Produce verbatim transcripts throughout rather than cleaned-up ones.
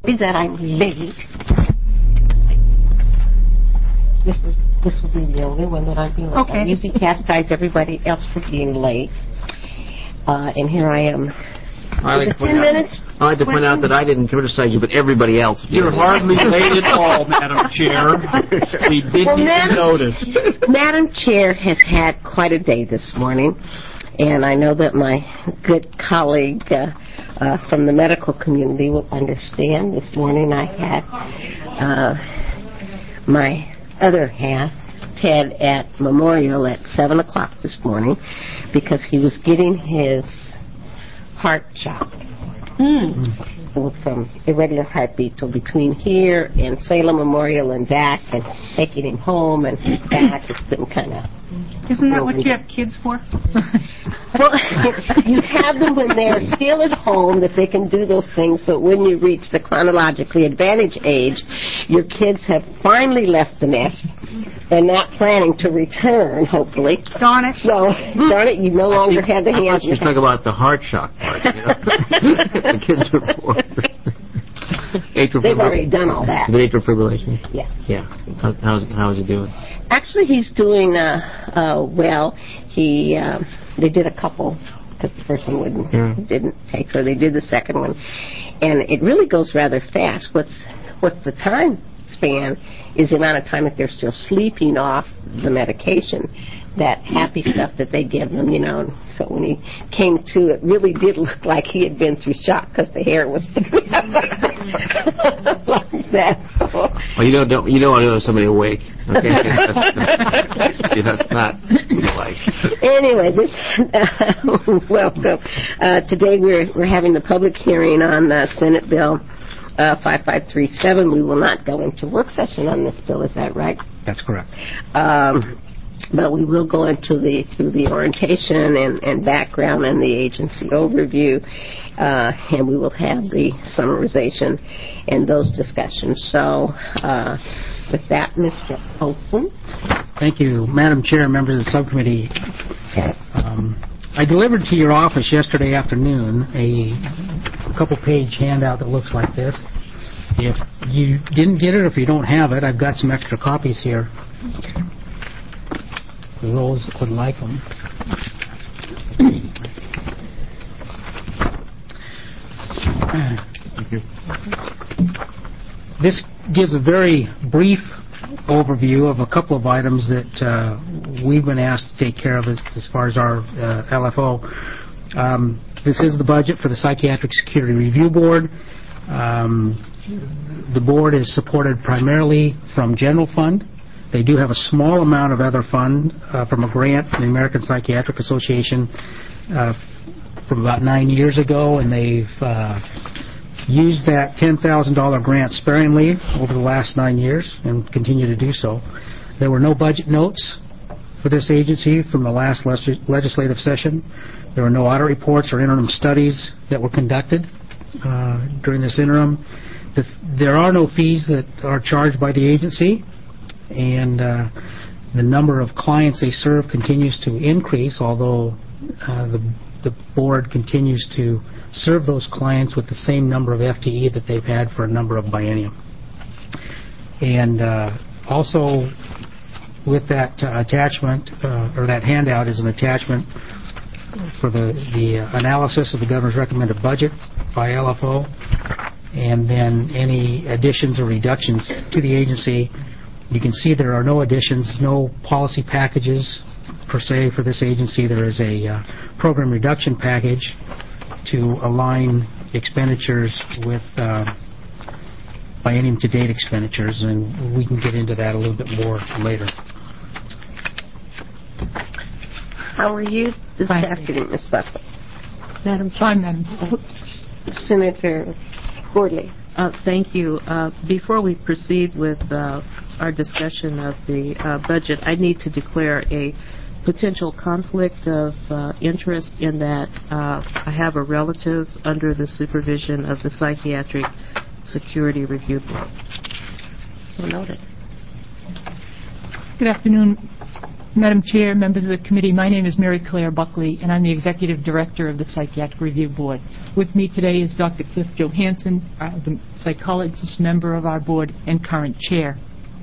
Is that I'm late. This is this will be the only one that I'm being late. Okay. I usually chastise everybody else for being late, uh, and here I am. I like, ten minutes? I like to point out that I didn't criticize you, but everybody else did. You're hardly late at all, Madam Chair. We didn't well, even Madam, notice. Madam Chair has had quite a day this morning, and I know that my good colleague uh, uh, from the medical community will understand. This morning I had uh, my other half, Ted, at Memorial at seven o'clock this morning because he was getting his heart shot mm. from irregular heartbeat. So between here and Salem Memorial and back and taking him home and back, it's been kind of... Isn't that what you have kids for? Well, you have them when they're still at home that they can do those things, but when you reach the chronologically advantaged age, your kids have finally left the nest and not planning to return, hopefully. Darn it. So, darn it, you no longer think, have the hands. I thought you talking about the heart shock part. You know? The kids are born. They've already done all that. The atrial fibrillation? Yeah. Yeah. How, how's, how's he doing? Actually, he's doing uh, uh, well. He uh, they did a couple because the first one wouldn't yeah. didn't take, so they did the second one, and it really goes rather fast. What's what's the time span is the amount of time that they're still sleeping off the medication, that happy stuff that they give them, you know. So when he came to, it really did look like he had been through shock because the hair was like that. So. Well, you don't, don't you don't want to know somebody awake. Okay, that's, that's not like. Anyway, this uh, welcome. Uh, today we're we're having the public hearing on uh, Senate Bill uh, five five three seven. We will not go into work session on this bill. Is that right? That's correct. Um, But we will go into the through the orientation and, and background and the agency overview, uh, and we will have the summarization and those discussions. So, uh, with that, Mister Olson. Thank you, Madam Chair, members of the subcommittee. Um, I delivered to your office yesterday afternoon a couple-page handout that looks like this. If you didn't get it, or if you don't have it, I've got some extra copies here. Those would like them. Thank you. This gives a very brief overview of a couple of items that uh, we've been asked to take care of as, as far as our uh, L F O. Um, this is the budget for the Psychiatric Security Review Board. Um, the board is supported primarily from general fund. They do have a small amount of other fund uh, from a grant from the American Psychiatric Association uh, from about nine years ago, and they've uh, used that ten thousand dollars grant sparingly over the last nine years and continue to do so. There were no budget notes for this agency from the last legis- legislative session. There were no audit reports or interim studies that were conducted uh, during this interim. The, there are no fees that are charged by the agency, and uh, the number of clients they serve continues to increase, although uh, the, the board continues to serve those clients with the same number of F T E that they've had for a number of biennium. And uh, also with that uh, attachment, uh, or that handout is an attachment for the, the uh, analysis of the governor's recommended budget by L F O, and then any additions or reductions to the agency. You can see there are no additions, no policy packages per se for this agency. There is a uh, program reduction package to align expenditures with uh, biennium to date expenditures, and we can get into that a little bit more later. How are you this Fine. afternoon, Miz Buckley? Madam Fine, Madam. Senator Gordley. Uh, thank you. Uh, before we proceed with uh, our discussion of the uh, budget, I need to declare a potential conflict of uh, interest in that uh, I have a relative under the supervision of the Psychiatric Security Review Board. So noted. Good afternoon, Madam Chair, members of the committee, my name is Mary Claire Buckley, and I'm the Executive Director of the Psychiatric Review Board. With me today is Doctor Cliff Johansson, uh, the psychologist member of our board and current chair.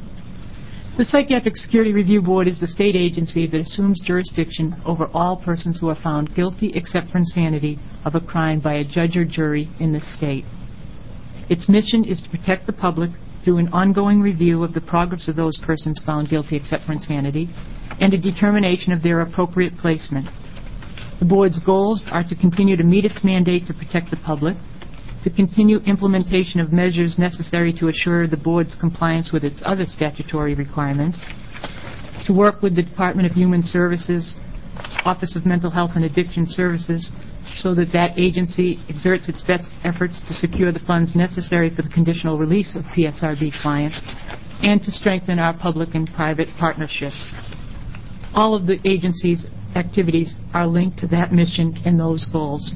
The Psychiatric Security Review Board is the state agency that assumes jurisdiction over all persons who are found guilty except for insanity of a crime by a judge or jury in the state. Its mission is to protect the public through an ongoing review of the progress of those persons found guilty except for insanity and a determination of their appropriate placement. The board's goals are to continue to meet its mandate to protect the public, to continue implementation of measures necessary to assure the board's compliance with its other statutory requirements, to work with the Department of Human Services, Office of Mental Health and Addiction Services, so that that agency exerts its best efforts to secure the funds necessary for the conditional release of P S R B clients, and to strengthen our public and private partnerships. All of the agency's activities are linked to that mission and those goals.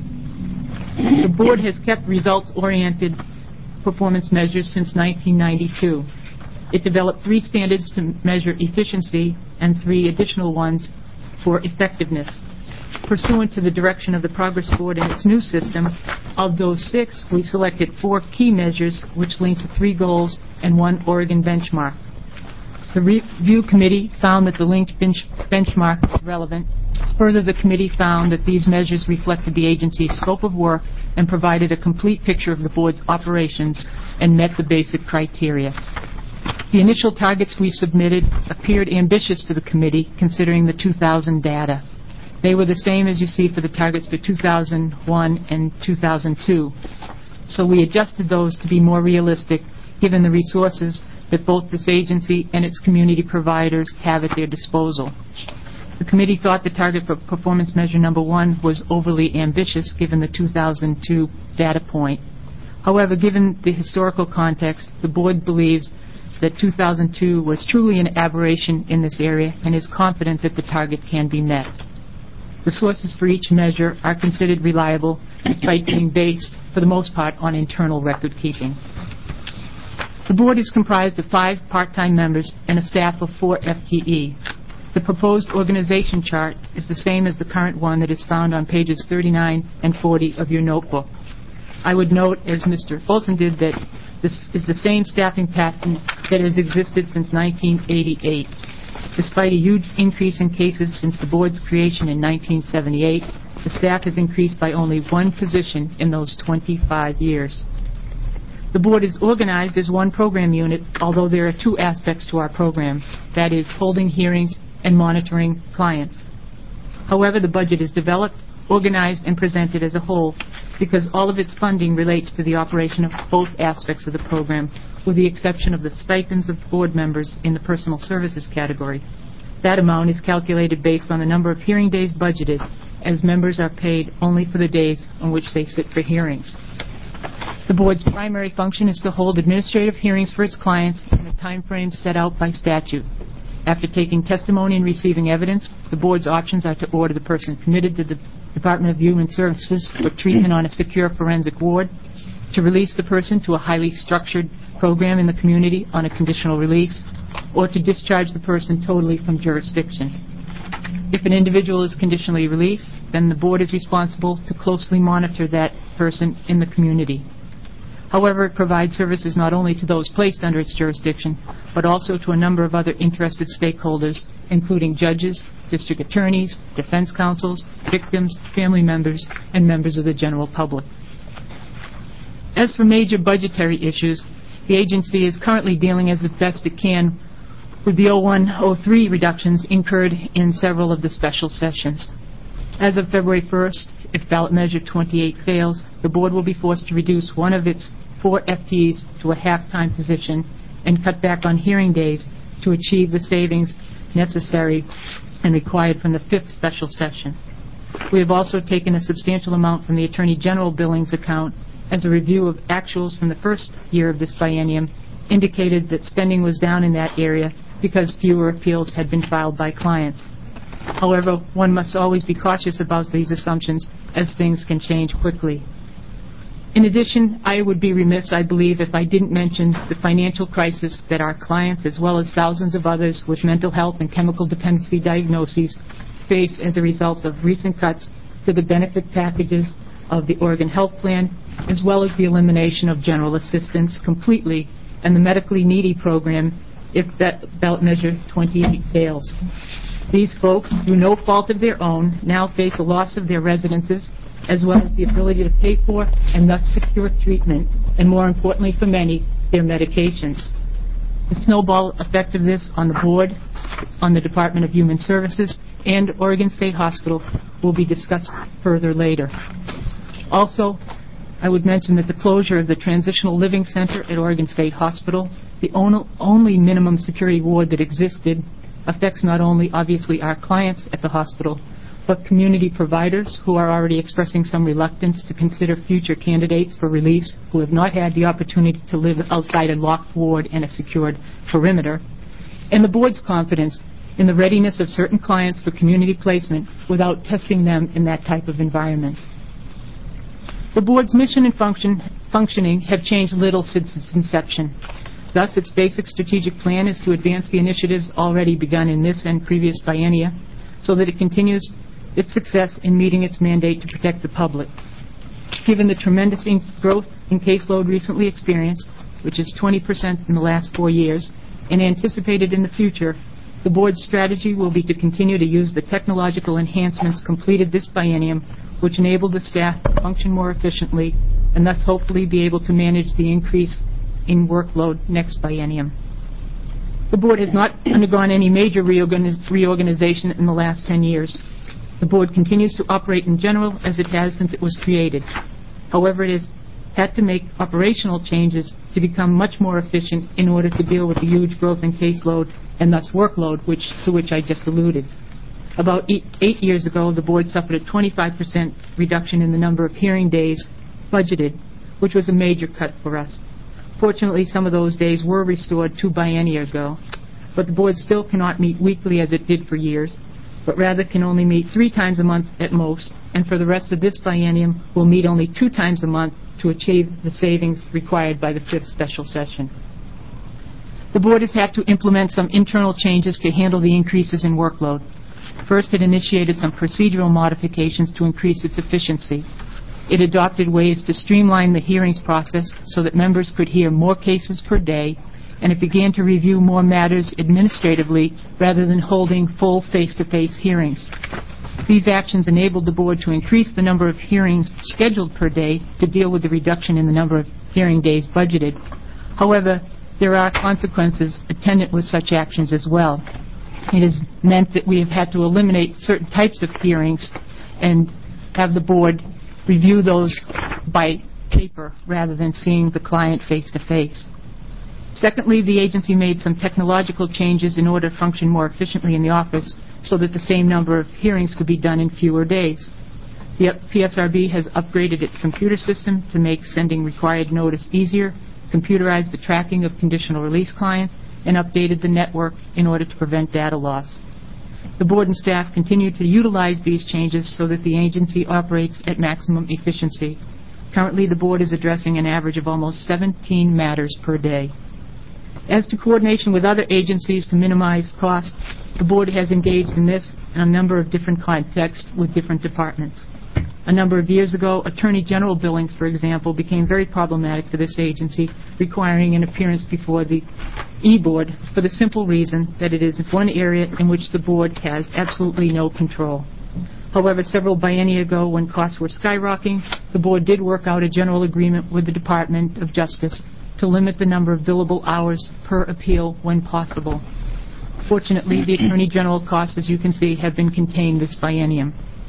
The board has kept results-oriented performance measures since nineteen ninety-two. It developed three standards to measure efficiency and three additional ones for effectiveness. Pursuant to the direction of the Progress Board and its new system, of those six, we selected four key measures which link to three goals and one Oregon benchmark. The review committee found that the linked bench benchmark was relevant. Further, the committee found that these measures reflected the agency's scope of work and provided a complete picture of the board's operations and met the basic criteria. The initial targets we submitted appeared ambitious to the committee, considering the two thousand data. They were the same as you see for the targets for two thousand one and two thousand two. So we adjusted those to be more realistic, given the resources that both this agency and its community providers have at their disposal. The committee thought the target for performance measure number one was overly ambitious, given the two thousand two data point. However, given the historical context, the board believes that two thousand two was truly an aberration in this area and is confident that the target can be met. The sources for each measure are considered reliable, despite being based, for the most part, on internal record keeping. The board is comprised of five part-time members and a staff of four F T E. The proposed organization chart is the same as the current one that is found on pages thirty-nine and forty of your notebook. I would note, as Mister Folsom did, that this is the same staffing pattern that has existed since nineteen eighty-eight. Despite a huge increase in cases since the board's creation in nineteen seventy-eight, the staff has increased by only one position in those twenty-five years. The board is organized as one program unit, although there are two aspects to our program, that is, holding hearings and monitoring clients. However, the budget is developed, organized, and presented as a whole because all of its funding relates to the operation of both aspects of the program, with the exception of the stipends of board members in the personal services category. That amount is calculated based on the number of hearing days budgeted, as members are paid only for the days on which they sit for hearings. The board's primary function is to hold administrative hearings for its clients in the time frame set out by statute. After taking testimony and receiving evidence, the board's options are to order the person committed to the Department of Human Services for treatment on a secure forensic ward, to release the person to a highly structured program in the community on a conditional release, or to discharge the person totally from jurisdiction. If an individual is conditionally released, then the board is responsible to closely monitor that person in the community. However, it provides services not only to those placed under its jurisdiction, but also to a number of other interested stakeholders, including judges, district attorneys, defense counsels, victims, family members, and members of the general public. As for major budgetary issues, the agency is currently dealing as best it can with the oh one oh three reductions incurred in several of the special sessions. As of February first, if ballot measure twenty-eight fails, the board will be forced to reduce one of its four F T Es to a half-time position and cut back on hearing days to achieve the savings necessary and required from the fifth special session. We have also taken a substantial amount from the Attorney General billings account, as a review of actuals from the first year of this biennium indicated that spending was down in that area because fewer appeals had been filed by clients. However, one must always be cautious about these assumptions, as things can change quickly. In addition, I would be remiss, I believe, if I didn't mention the financial crisis that our clients, as well as thousands of others with mental health and chemical dependency diagnoses, face as a result of recent cuts to the benefit packages of the Oregon Health Plan, as well as the elimination of general assistance completely and the medically needy program if that ballot measure twenty-eight fails. These folks, through no fault of their own, now face a loss of their residences, as well as the ability to pay for and thus secure treatment, and more importantly for many, their medications. The snowball effect of this on the board, on the Department of Human Services, and Oregon State Hospital will be discussed further later. Also, I would mention that the closure of the Transitional Living Center at Oregon State Hospital, the on- only minimum security ward that existed, affects not only, obviously, our clients at the hospital, but community providers who are already expressing some reluctance to consider future candidates for release who have not had the opportunity to live outside a locked ward and a secured perimeter, and the board's confidence in the readiness of certain clients for community placement without testing them in that type of environment. The board's mission and function, functioning have changed little since its inception. Thus, its basic strategic plan is to advance the initiatives already begun in this and previous biennia so that it continues its success in meeting its mandate to protect the public. Given the tremendous in- growth in caseload recently experienced, which is twenty percent in the last four years, and anticipated in the future, the board's strategy will be to continue to use the technological enhancements completed this biennium, which enable the staff to function more efficiently and thus hopefully be able to manage the increase in workload next biennium. The board has not undergone any major reorganiz- reorganization in the last ten years. The board continues to operate in general as it has since it was created. However, it has had to make operational changes to become much more efficient in order to deal with the huge growth in caseload and thus workload, which, to which I just alluded. About eight, eight years ago, the board suffered a twenty-five percent reduction in the number of hearing days budgeted, which was a major cut for us. Fortunately, some of those days were restored two biennia ago, but the board still cannot meet weekly as it did for years, but rather can only meet three times a month at most, and for the rest of this biennium will meet only two times a month to achieve the savings required by the fifth special session. The board has had to implement some internal changes to handle the increases in workload. First, it initiated some procedural modifications to increase its efficiency. It adopted ways to streamline the hearings process so that members could hear more cases per day, and it began to review more matters administratively rather than holding full face-to-face hearings. These actions enabled the board to increase the number of hearings scheduled per day to deal with the reduction in the number of hearing days budgeted. However, there are consequences attendant with such actions as well. It has meant that we have had to eliminate certain types of hearings and have the board review those by paper rather than seeing the client face-to-face. Secondly, the agency made some technological changes in order to function more efficiently in the office so that the same number of hearings could be done in fewer days. The P S R B has upgraded its computer system to make sending required notice easier, computerized the tracking of conditional release clients, and updated the network in order to prevent data loss. The board and staff continue to utilize these changes so that the agency operates at maximum efficiency. Currently, the board is addressing an average of almost seventeen matters per day. As to coordination with other agencies to minimize costs, the board has engaged in this in a number of different contexts with different departments. A number of years ago, Attorney General billings, for example, became very problematic for this agency, requiring an appearance before the E-Board for the simple reason that it is one area in which the board has absolutely no control. However, several biennia ago, when costs were skyrocketing, the board did work out a general agreement with the Department of Justice to limit the number of billable hours per appeal when possible. Fortunately, the Attorney General costs, as you can see, have been contained this biennium.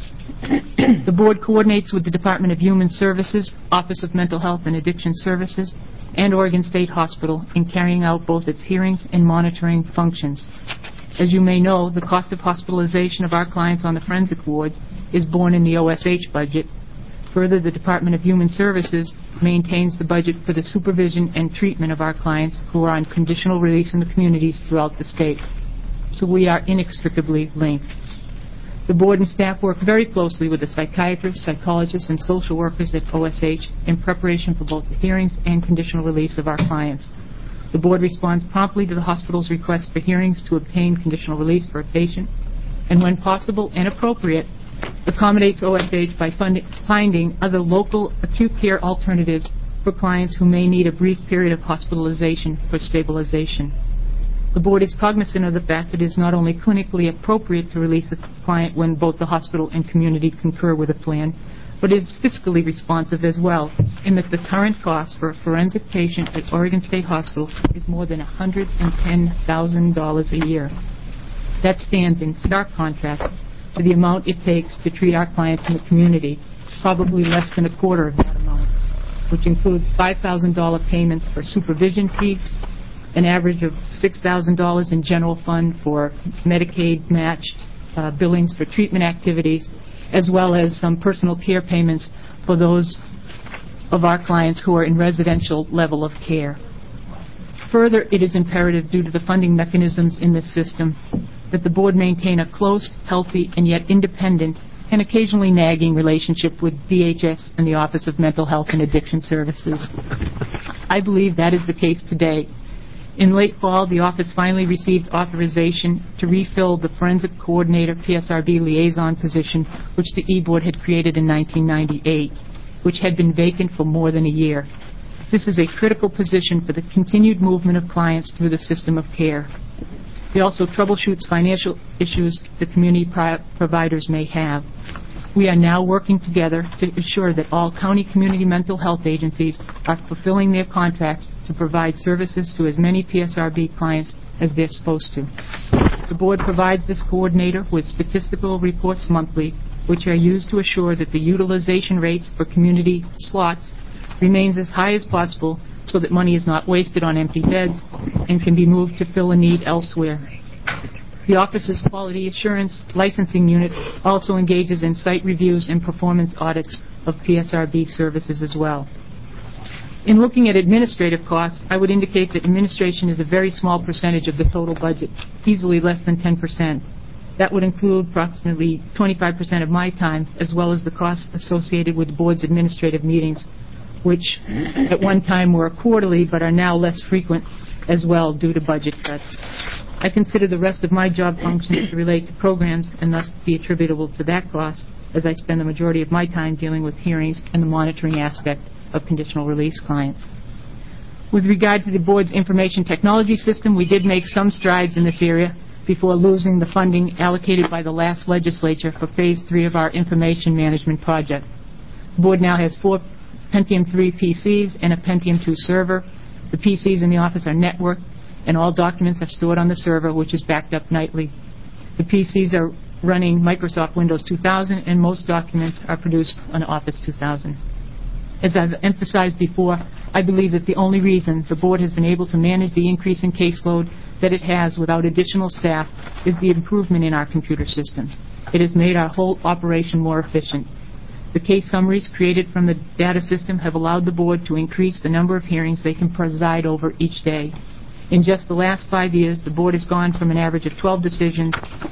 The board coordinates with the Department of Human Services, Office of Mental Health and Addiction Services, and Oregon State Hospital in carrying out both its hearings and monitoring functions. As you may know, the cost of hospitalization of our clients on the forensic wards is borne in the O S H budget. Further, the Department of Human Services maintains the budget for the supervision and treatment of our clients who are on conditional release in the communities throughout the state. So we are inextricably linked. The board and staff work very closely with the psychiatrists, psychologists, and social workers at O S H in preparation for both the hearings and conditional release of our clients. The board responds promptly to the hospital's request for hearings to obtain conditional release for a patient, and when possible and appropriate, accommodates O S H by fund- finding other local acute care alternatives for clients who may need a brief period of hospitalization for stabilization. The board is cognizant of the fact that it is not only clinically appropriate to release a client when both the hospital and community concur with a plan, but it is fiscally responsive as well, in that the current cost for a forensic patient at Oregon State Hospital is more than one hundred ten thousand dollars a year. That stands in stark contrast to the amount it takes to treat our clients in the community, probably less than a quarter of that amount, which includes five thousand dollars payments for supervision fees, an average of six thousand dollars in general fund for Medicaid-matched uh, billings for treatment activities, as well as some personal care payments for those of our clients who are in residential level of care. Further, it is imperative, due to the funding mechanisms in this system, that the board maintain a close, healthy, and yet independent and occasionally nagging relationship with D H S and the Office of Mental Health and Addiction Services. I believe that is the case today. In late fall, the office finally received authorization to refill the Forensic Coordinator P S R B liaison position, which the E-Board had created in nineteen ninety-eight, which had been vacant for more than a year. This is a critical position for the continued movement of clients through the system of care. It also troubleshoots financial issues the community pro- providers may have. We are now working together to ensure that all county community mental health agencies are fulfilling their contracts to provide services to as many P S R B clients as they're supposed to. The board provides this coordinator with statistical reports monthly, which are used to assure that the utilization rates for community slots remains as high as possible so that money is not wasted on empty beds and can be moved to fill a need elsewhere. The office's quality assurance licensing unit also engages in site reviews and performance audits of P S R B services as well. In looking at administrative costs, I would indicate that administration is a very small percentage of the total budget, easily less than ten percent. That would include approximately twenty-five percent of my time, as well as the costs associated with the board's administrative meetings, which at one time were quarterly but are now less frequent as well due to budget cuts. I consider the rest of my job functions to relate to programs and thus be attributable to that cost, as I spend the majority of my time dealing with hearings and the monitoring aspect of conditional release clients. With regard to the board's information technology system, we did make some strides in this area before losing the funding allocated by the last legislature for phase three of our information management project. The board now has four Pentium three P Cs and a Pentium two server. The P Cs in the office are networked, and all documents are stored on the server, which is backed up nightly. The P Cs are running Microsoft Windows two thousand, and most documents are produced on Office two thousand. As I've emphasized before, I believe that the only reason the board has been able to manage the increase in caseload that it has without additional staff is the improvement in our computer system. It has made our whole operation more efficient. The case summaries created from the data system have allowed the board to increase the number of hearings they can preside over each day. In just the last five years, the board has gone from an average of twelve decisions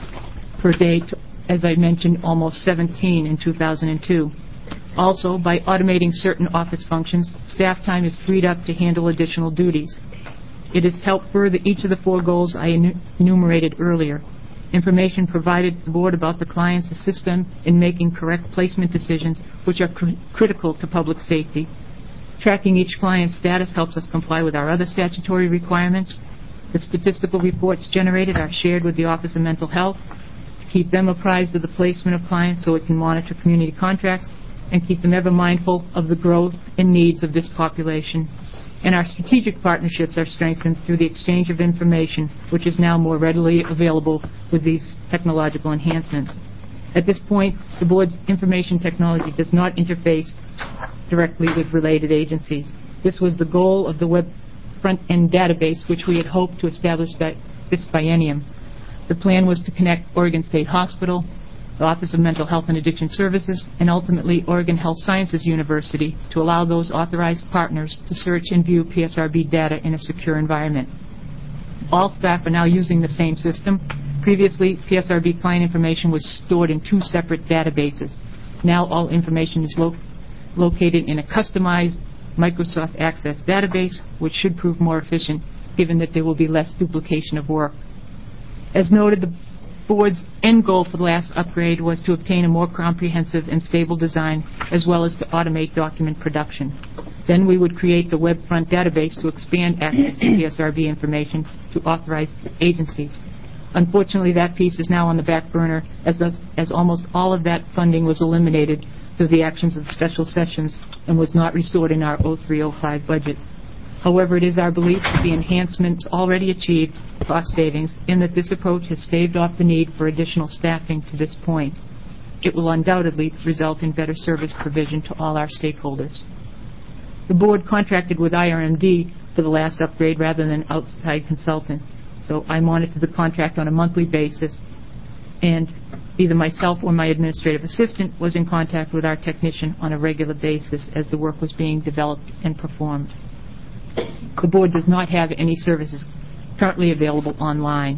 per day to, as I mentioned, almost seventeen in two thousand two. Also, by automating certain office functions, staff time is freed up to handle additional duties. It has helped further each of the four goals I enumerated earlier. Information provided to the board about the clients assists them in making correct placement decisions, which are cr- critical to public safety. Tracking each client's status helps us comply with our other statutory requirements. The statistical reports generated are shared with the Office of Mental Health to keep them apprised of the placement of clients so it can monitor community contracts and keep them ever mindful of the growth and needs of this population. And our strategic partnerships are strengthened through the exchange of information, which is now more readily available with these technological enhancements. At this point, the board's information technology does not interface directly with related agencies. This was the goal of the web front-end database, which we had hoped to establish that this biennium. The plan was to connect Oregon State Hospital, the Office of Mental Health and Addiction Services, and ultimately Oregon Health Sciences University to allow those authorized partners to search and view P S R B data in a secure environment. All staff are now using the same system, Previously, P S R B client information was stored in two separate databases. Now all information is lo- located in a customized Microsoft Access database, which should prove more efficient given that there will be less duplication of work. As noted, the Board's end goal for the last upgrade was to obtain a more comprehensive and stable design, as well as to automate document production. Then we would create the web front database to expand access to P S R B information to authorized agencies. Unfortunately, that piece is now on the back burner, as, as almost all of that funding was eliminated through the actions of the special sessions and was not restored in our oh three oh five budget. However, it is our belief that the enhancements already achieved cost savings in that this approach has staved off the need for additional staffing to this point. It will undoubtedly result in better service provision to all our stakeholders. The Board contracted with I R M D for the last upgrade rather than an outside consultant, so I monitor the contract on a monthly basis, and either myself or my administrative assistant was in contact with our technician on a regular basis as the work was being developed and performed. The Board does not have any services currently available online.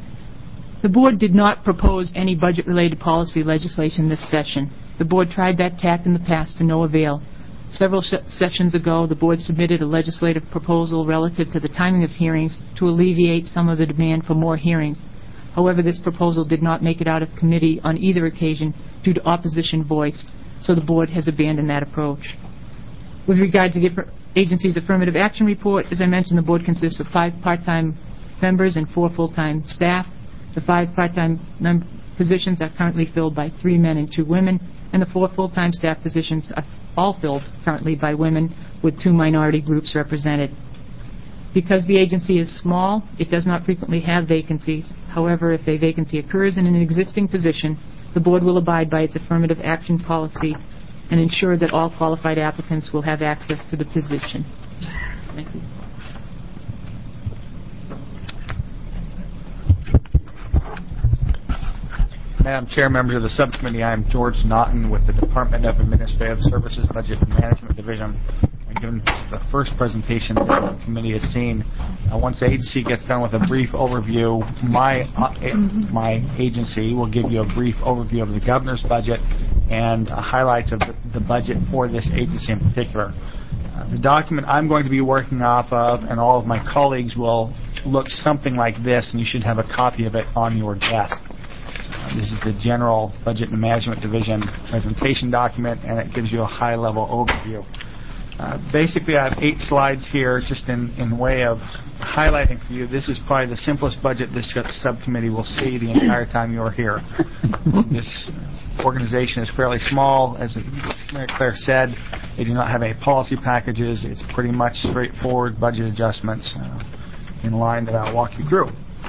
The Board did not propose any budget-related policy legislation this session. The Board tried that tack in the past to no avail. Several sh- sessions ago, the Board submitted a legislative proposal relative to the timing of hearings to alleviate some of the demand for more hearings. However, this proposal did not make it out of committee on either occasion due to opposition voiced, so the Board has abandoned that approach. With regard to the agency's affirmative action report, as I mentioned, the Board consists of five part-time members and four full-time staff. The five part-time mem- positions are currently filled by three men and two women, and the four full-time staff positions are all filled currently by women, with two minority groups represented. Because the agency is small, it does not frequently have vacancies. However, if a vacancy occurs in an existing position, the Board will abide by its affirmative action policy and ensure that all qualified applicants will have access to the position. Thank you. Madam Chair, members of the subcommittee, I am George Naughton with the Department of Administrative Services Budget and Management Division. And given the first presentation the subcommittee has seen, uh, once the agency gets done with a brief overview, my uh, my agency will give you a brief overview of the governor's budget and uh, highlights of the, the budget for this agency in particular. Uh, the document I'm going to be working off of, and all of my colleagues, will look something like this, and you should have a copy of it on your desk. Uh, this is the General Budget and Management Division presentation document, and it gives you a high-level overview. Uh, basically, I have eight slides here just in, in way of highlighting for you. This is probably the simplest budget this subcommittee will see the entire time you're here. This organization is fairly small. As Mary Claire said, they do not have any policy packages. It's pretty much straightforward budget adjustments uh, in line that I'll walk you through.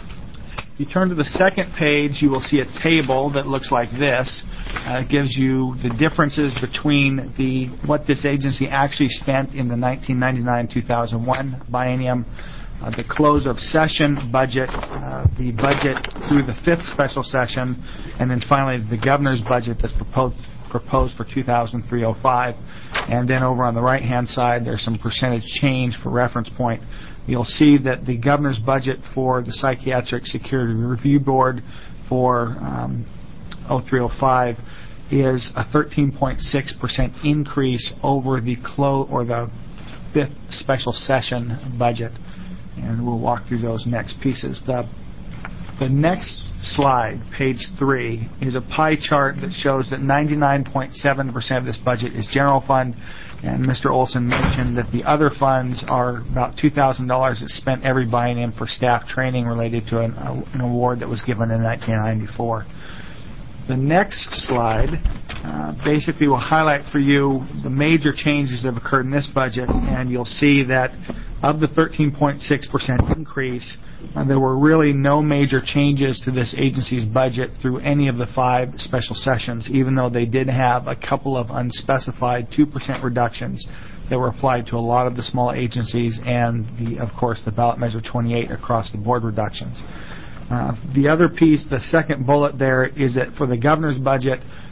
If you turn to the second page, you will see a table that looks like this. Uh, it gives you the differences between the what this agency actually spent in the nineteen ninety-nine two thousand one biennium, uh, the close of session budget, uh, the budget through the fifth special session, and then finally the governor's budget that's proposed proposed for two thousand three oh five. And then over on the right-hand side, there's some percentage change for reference point. You'll see that the governor's budget for the Psychiatric Security Review Board for um, oh three oh five is a thirteen point six percent increase over the clo- or the fifth special session budget. And we'll walk through those next pieces. The, the next slide, page three, is a pie chart that shows that ninety-nine point seven percent of this budget is general fund. And Mister Olson mentioned that the other funds are about two thousand dollars that's spent every biennium for staff training related to an, uh, an award that was given in nineteen ninety-four. The next slide uh, basically will highlight for you the major changes that have occurred in this budget, and you'll see that of the thirteen point six percent increase, uh, there were really no major changes to this agency's budget through any of the five special sessions, even though they did have a couple of unspecified two percent reductions that were applied to a lot of the small agencies and, the, of course, the ballot measure twenty-eight across the board reductions. Uh, the other piece, the second bullet there, is that for the governor's budget,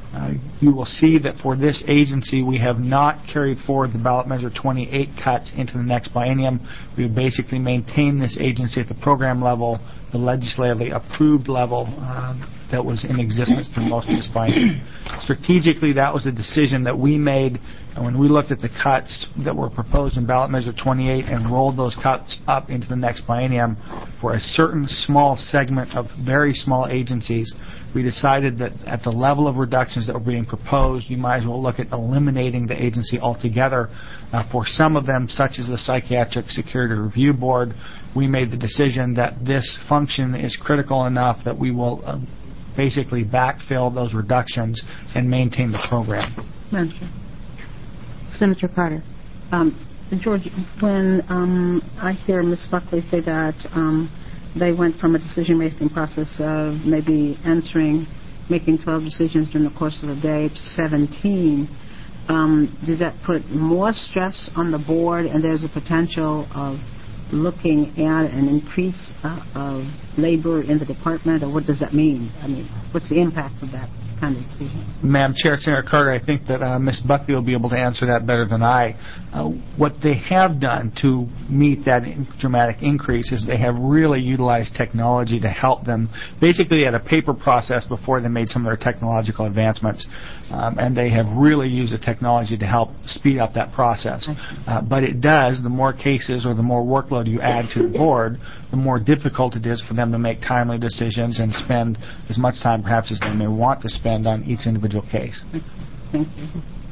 Uh, you will see that for this agency, we have not carried forward the ballot measure twenty-eight cuts into the next biennium. We have basically maintained this agency at the program level, the legislatively approved level uh, that was in existence for most of this biennium. Strategically, that was a decision that we made when we looked at the cuts that were proposed in ballot measure twenty-eight and rolled those cuts up into the next biennium for a certain small segment of very small agencies. We decided that at the level of reductions that were being proposed, you might as well look at eliminating the agency altogether. Uh, for some of them, such as the Psychiatric Security Review Board, we made the decision that this function is critical enough that we will uh, basically backfill those reductions and maintain the program. Madam Chair. Senator Carter. Um, George, when um, I hear Miz Buckley say that um, they went from a decision-making process of maybe answering, making twelve decisions during the course of a day to seventeen, um, does that put more stress on the board and there's a potential of looking at an increase uh, of labor in the department, or what does that mean? I mean, what's the impact of that kind of decision? Madam Chair, Senator Carter, I think that uh, Miz Buckley will be able to answer that better than I. Uh, what they have done to meet that in- dramatic increase is they have really utilized technology to help them. Basically, they had a paper process before they made some of their technological advancements, um, and they have really used the technology to help speed up that process. Uh, but it does, the more cases or the more workload you add to the board, the more difficult it is for them to make timely decisions and spend as much time perhaps as they may want to spend on each individual case. Thank you.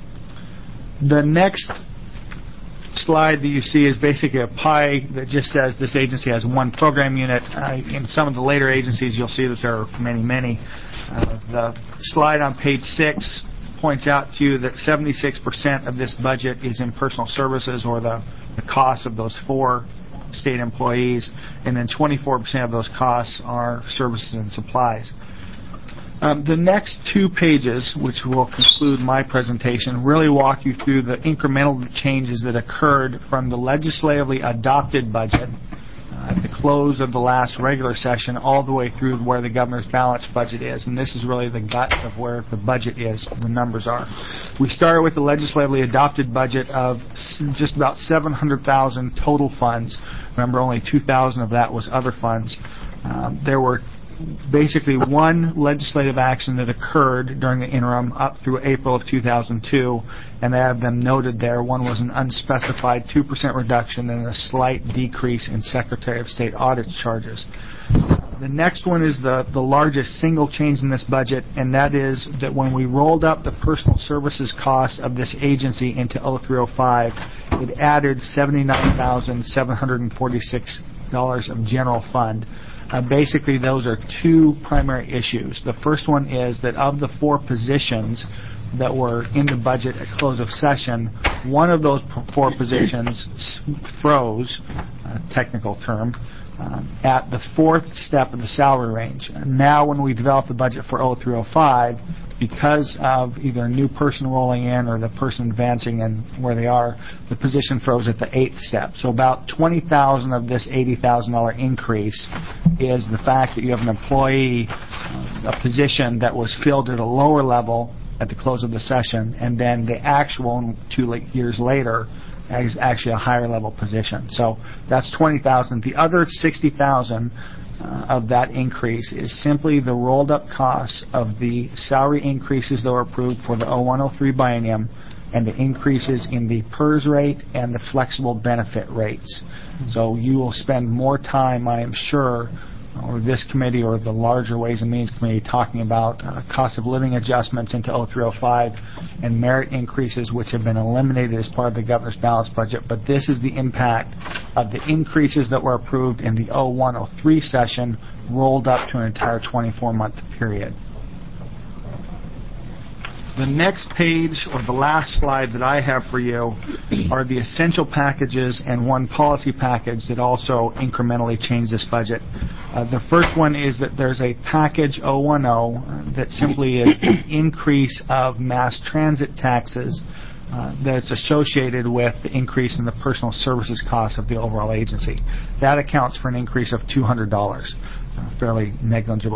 The next slide that you see is basically a pie that just says this agency has one program unit. Uh, in some of the later agencies, you'll see that there are many, many. Uh, the slide on page six points out to you that seventy-six percent of this budget is in personal services, or the, the cost of those four state employees, and then twenty-four percent of those costs are services and supplies. Um, the next two pages, which will conclude my presentation, really walk you through the incremental changes that occurred from the legislatively adopted budget uh, at the close of the last regular session all the way through where the governor's balanced budget is. And this is really the gut of where the budget is, the numbers are. We started with the legislatively adopted budget of just about seven hundred thousand dollars total funds. Remember, only two thousand dollars of that was other funds. Um, there were basically one legislative action that occurred during the interim up through April of two thousand two, and I have them noted there. One was an unspecified two percent reduction and a slight decrease in Secretary of State audit charges. The next one is the, the largest single change in this budget, and that is that when we rolled up the personal services costs of this agency into oh three oh five, it added seventy-nine thousand seven hundred forty-six dollars of general fund. Uh, basically, those are two primary issues. The first one is that of the four positions that were in the budget at close of session, one of those p- four positions s- froze, uh, technical term, um, at the fourth step of the salary range. Now, when we develop the budget for oh three oh five, because of either a new person rolling in or the person advancing and where they are, the position froze at the eighth step. So about twenty thousand dollars of this eighty thousand dollars increase is the fact that you have an employee, uh, a position that was filled at a lower level at the close of the session, and then the actual two years later is actually a higher level position. So that's twenty thousand dollars. The other sixty thousand dollars Uh, of that increase is simply the rolled up costs of the salary increases that were approved for the oh one oh three biennium and the increases in the P E R S rate and the flexible benefit rates. Mm-hmm. So you will spend more time, I am sure, or this committee or the larger Ways and Means Committee talking about uh, cost of living adjustments into oh three oh five and merit increases which have been eliminated as part of the governor's balanced budget. But this is the impact of the increases that were approved in the oh one oh three session rolled up to an entire twenty-four month period. The next page, or the last slide that I have for you, are the essential packages and one policy package that also incrementally change this budget. Uh, the first one is that there's a package oh one oh that simply is the increase of mass transit taxes uh, that's associated with the increase in the personal services costs of the overall agency. That accounts for an increase of two hundred dollars, uh, fairly negligible.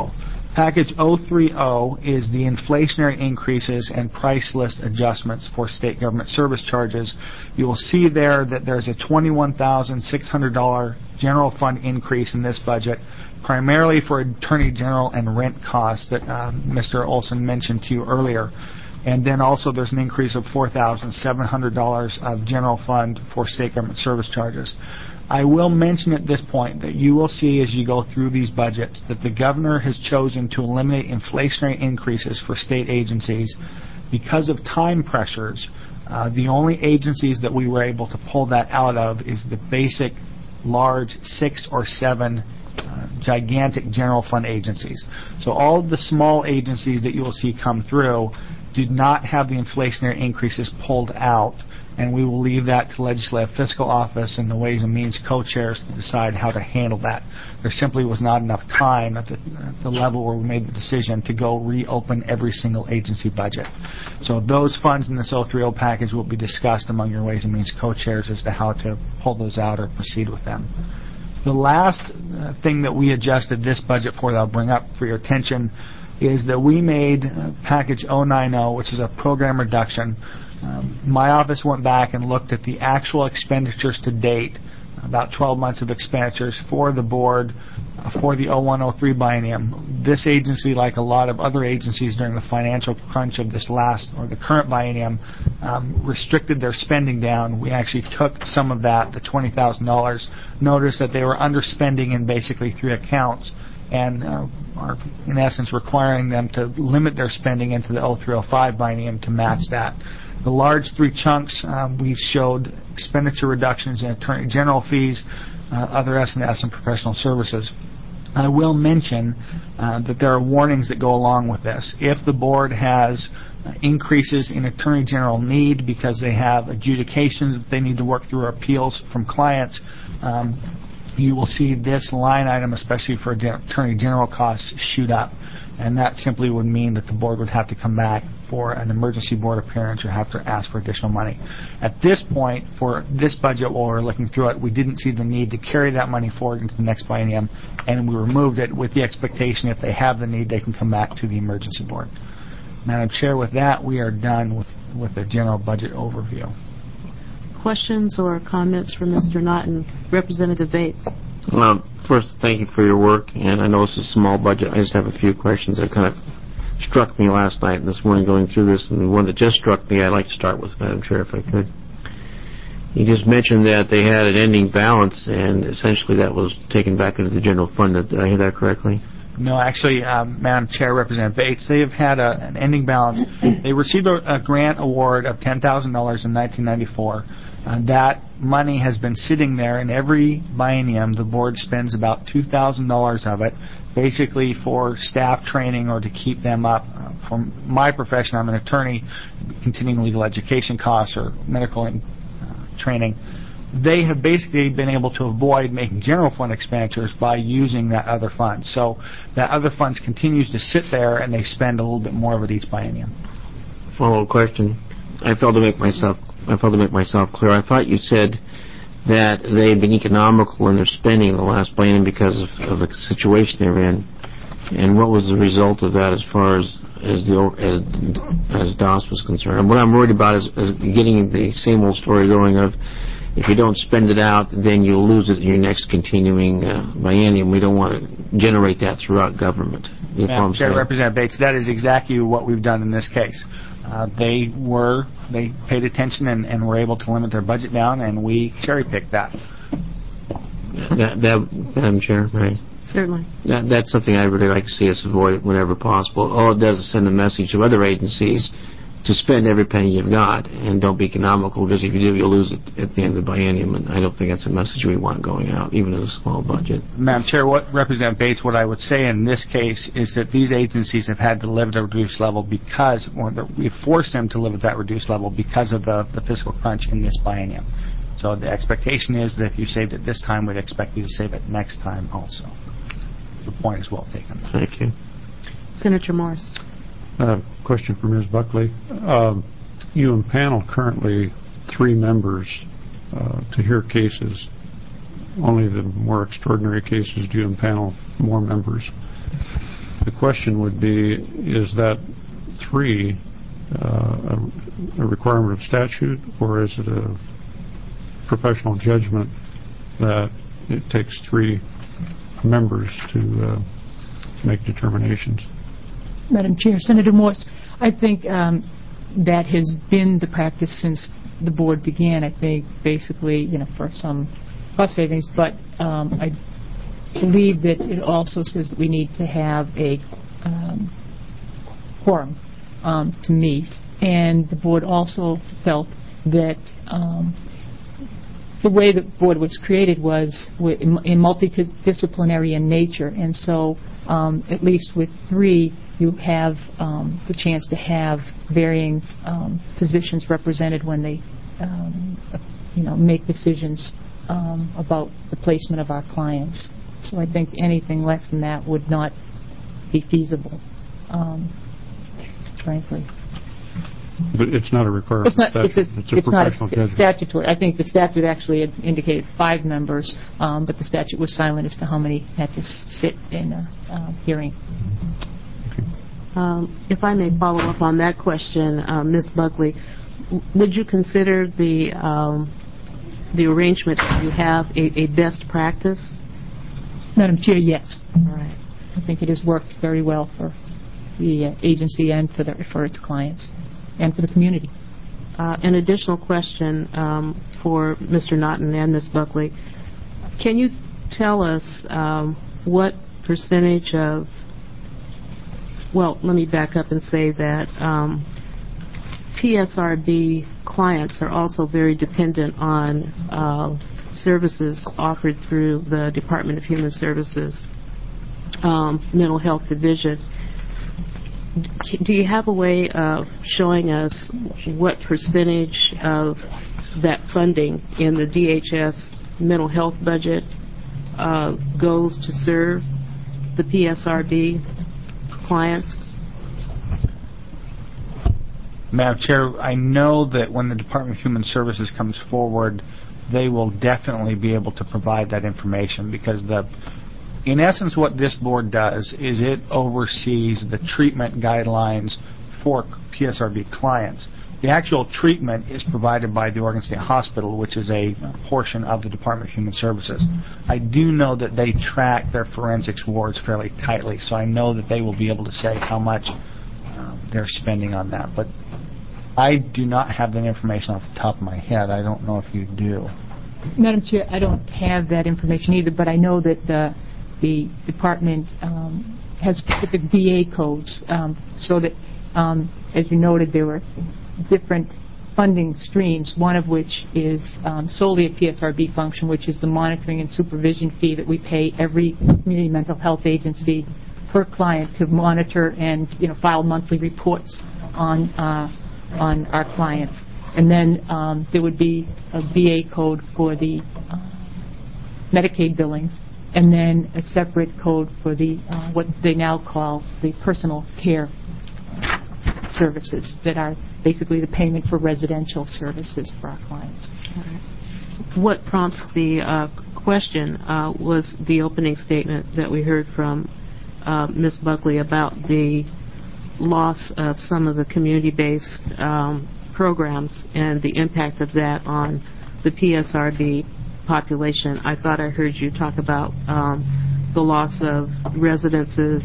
Package oh three oh is the inflationary increases and price list adjustments for state government service charges. You will see there that there's a twenty-one thousand six hundred dollars general fund increase in this budget, primarily for Attorney General and rent costs that uh, Mister Olson mentioned to you earlier. And then also there's an increase of four thousand seven hundred dollars of general fund for state government service charges. I will mention at this point that you will see as you go through these budgets that the governor has chosen to eliminate inflationary increases for state agencies because of time pressures. Uh, the only agencies that we were able to pull that out of is the basic, large six or seven uh, gigantic general fund agencies. So all of the small agencies that you will see come through did not have the inflationary increases pulled out, and we will leave that to the Legislative Fiscal Office and the Ways and Means co-chairs to decide how to handle that. There simply was not enough time at the, at the level where we made the decision to go reopen every single agency budget. So those funds in this oh three oh package will be discussed among your Ways and Means co-chairs as to how to pull those out or proceed with them. The last uh, thing that we adjusted this budget for that I'll bring up for your attention is that we made uh, package oh nine oh, which is a program reduction. Um, my office went back and looked at the actual expenditures to date, about twelve months of expenditures for the board uh, for the oh one oh three biennium. This agency, like a lot of other agencies during the financial crunch of this last or the current biennium, um, restricted their spending down. We actually took some of that, the twenty thousand dollars, noticed that they were underspending in basically three accounts, and uh, are in essence requiring them to limit their spending into the oh three oh five biennium to match that. The large three chunks, um, we've showed expenditure reductions in Attorney General fees, uh, other S and S and professional services. I will mention uh, that there are warnings that go along with this. If the board has uh, increases in Attorney General need because they have adjudications that they need to work through or appeals from clients, um, you will see this line item, especially for Attorney General costs, shoot up. And that simply would mean that the board would have to come back for an emergency board appearance or have to ask for additional money. At this point, for this budget, while we're looking through it, we didn't see the need to carry that money forward into the next biennium, and we removed it with the expectation if they have the need, they can come back to the emergency board. Madam Chair, with that, we are done with, with the general budget overview. Questions or comments from Mister Naughton? Representative Bates. Um, first, thank you for your work, and I know it's a small budget. I just have a few questions that kind of struck me last night and this morning going through this, and the one that just struck me I'd like to start with, Madam Chair, if I could. You just mentioned that they had an ending balance, and essentially that was taken back into the general fund. Did I hear that correctly? No, actually, um, Madam Chair, Representative Bates, they have had a, an ending balance. They received a, a grant award of ten thousand dollars in nineteen ninety-four. Uh, that money has been sitting there, and every biennium the board spends about two thousand dollars of it, basically for staff training or to keep them up. Uh, from my profession, I'm an attorney, continuing legal education costs or medical uh, training. They have basically been able to avoid making general fund expenditures by using that other fund. So that other fund continues to sit there, and they spend a little bit more of it each biennium. Follow-up question. I failed to make myself I failed to make myself clear. I thought you said that they had been economical in their spending in the last biennium because of, of the situation they're in. And what was the result of that as far as as the as, as DOS was concerned? And what I'm worried about is, is getting the same old story going of if you don't spend it out, then you'll lose it in your next continuing uh, biennium. We don't want to generate that throughout government. You know Madam Chair, Representative Bates, that is exactly what we've done in this case. Uh, they were, they paid attention and, and were able to limit their budget down, and we cherry-picked that. That, that, Madam Chair, right? Certainly. That, that's something I'd really like to see us avoid whenever possible. All it does is send a message to other agencies to spend every penny you've got and don't be economical, because if you do, you'll lose it at the end of the biennium, and I don't think that's a message we want going out, even in a small budget. Madam Chair, what Representative Bates, what I would say in this case is that these agencies have had to live at a reduced level because, or we've forced them to live at that reduced level because of the, the fiscal crunch in this biennium. So the expectation is that if you saved it this time, we'd expect you to save it next time also. The point is well taken. Thank you. Senator Morris. Uh, question for Miz Buckley. Uh, you impanel currently three members uh, to hear cases. Only the more extraordinary cases do you impanel more members. the question would be, is that three uh, a, a requirement of statute, or is it a professional judgment that it takes three members to uh, make determinations? Madam Chair, Senator Morse, I think um, that has been the practice since the board began. I think basically, you know, for some cost savings, but um, I believe that it also says that we need to have a um, quorum um, to meet, and the board also felt that um, the way the board was created was in multidisciplinary in nature, and so um, at least with three, you have um, the chance to have varying um, positions represented when they, um, you know, make decisions um, about the placement of our clients. So I think anything less than that would not be feasible, um, frankly. But it's not a requirement. It's not. It's, a, it's a it's not a judgment. statutory. I think the statute actually had indicated five members, um, but the statute was silent as to how many had to sit in a uh, hearing. Um, if I may follow up on that question, uh, Miz Buckley, w- would you consider the um, the arrangement that you have a, a best practice? Madam Chair, yes. All right. I think it has worked very well for the uh, agency and for the for its clients and for the community. Uh, an additional question um, for Mister Naughton and Miz Buckley. Can you tell us um, what percentage of, well, let me back up and say that um, P S R B clients are also very dependent on uh, services offered through the Department of Human Services um, Mental Health Division. Do you have a way of showing us what percentage of that funding in the D H S mental health budget uh, goes to serve the P S R B clients? Madam Chair, I know that when the Department of Human Services comes forward, they will definitely be able to provide that information, because the in essence, what this board does is it oversees the treatment guidelines for P S R B clients. The actual treatment is provided by the Oregon State Hospital, which is a portion of the Department of Human Services. I do know that they track their forensics wards fairly tightly, so I know that they will be able to say how much uh, they're spending on that. But I do not have that information off the top of my head. I don't know if you do. Madam Chair, I don't have that information either, but I know that uh, the department um, has specific V A codes, um, so that, um, as you noted, there were different funding streams, one of which is um, solely a P S R B function, which is the monitoring and supervision fee that we pay every community mental health agency per client to monitor and, you know, file monthly reports on uh, on our clients. And then um, there would be a V A code for the uh, Medicaid billings, and then a separate code for the uh, what they now call the personal care services, that are basically the payment for residential services for our clients. What prompts the uh, question uh, was the opening statement that we heard from uh, Miz Buckley about the loss of some of the community-based um, programs and the impact of that on the P S R B population. I thought I heard you talk about um, the loss of residences,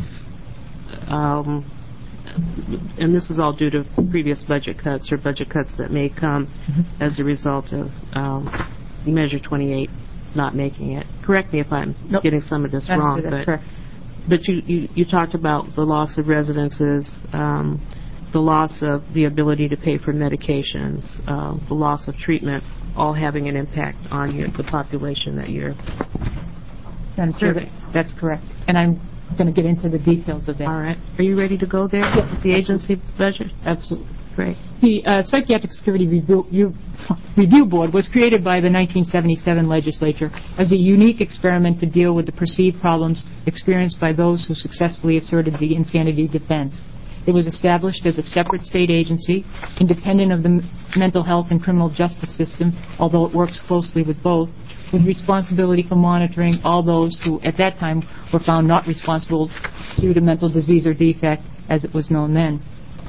um, and this is all due to previous budget cuts or budget cuts that may come mm-hmm. as a result of um, Measure twenty-eight not making it. Correct me if I'm nope. getting some of this that's wrong, that's but correct. but you, you, you talked about the loss of residences, um, the loss of the ability to pay for medications, uh, the loss of treatment, all having an impact on your, the population that you're Madam Chair, that, that's correct. And I'm going to get into the details of that. All right. Are you ready to go there? Yeah. The agency budget? Absolutely. Great. The uh, Psychiatric Security Review, you, Review Board was created by the nineteen seventy-seven legislature as a unique experiment to deal with the perceived problems experienced by those who successfully asserted the insanity defense. It was established as a separate state agency, independent of the mental health and criminal justice system, although it works closely with both, with responsibility for monitoring all those who, at that time, were found not responsible due to mental disease or defect, as it was known then.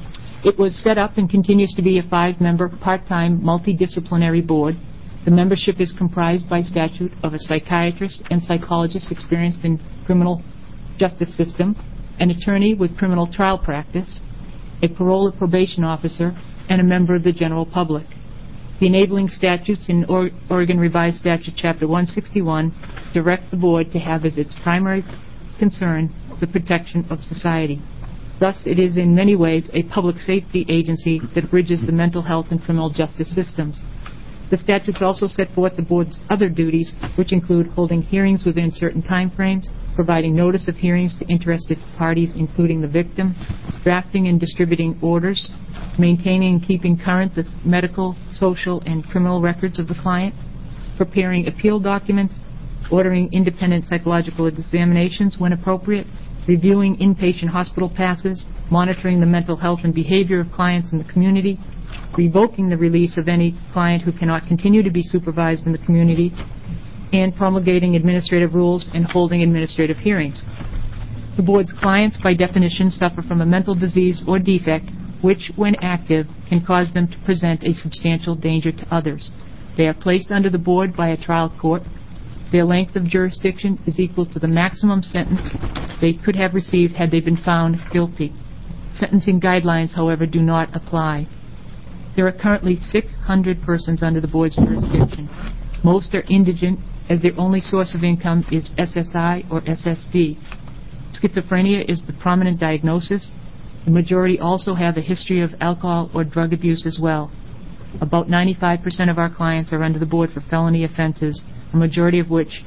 It was set up and continues to be a five-member, part-time, multidisciplinary board. The membership is comprised by statute of a psychiatrist and psychologist experienced in criminal justice system, an attorney with criminal trial practice, a parole or probation officer, and a member of the general public. The enabling statutes in or- Oregon Revised Statute Chapter one sixty-one direct the board to have as its primary concern the protection of society. Thus, it is in many ways a public safety agency that bridges the mental health and criminal justice systems. The statutes also set forth the board's other duties, which include holding hearings within certain time frames, providing notice of hearings to interested parties, including the victim, drafting and distributing orders, maintaining and keeping current the medical, social, and criminal records of the client, preparing appeal documents, ordering independent psychological examinations when appropriate, reviewing inpatient hospital passes, monitoring the mental health and behavior of clients in the community, revoking the release of any client who cannot continue to be supervised in the community, and promulgating administrative rules and holding administrative hearings. The board's clients, by definition, suffer from a mental disease or defect which, when active, can cause them to present a substantial danger to others. They are placed under the board by a trial court. Their length of jurisdiction is equal to the maximum sentence they could have received had they been found guilty. Sentencing guidelines, however, do not apply. There are currently six hundred persons under the board's jurisdiction. Most are indigent, as their only source of income is S S I or S S D. Schizophrenia is the prominent diagnosis. The majority also have a history of alcohol or drug abuse as well. About ninety-five percent of our clients are under the board for felony offenses, a majority of which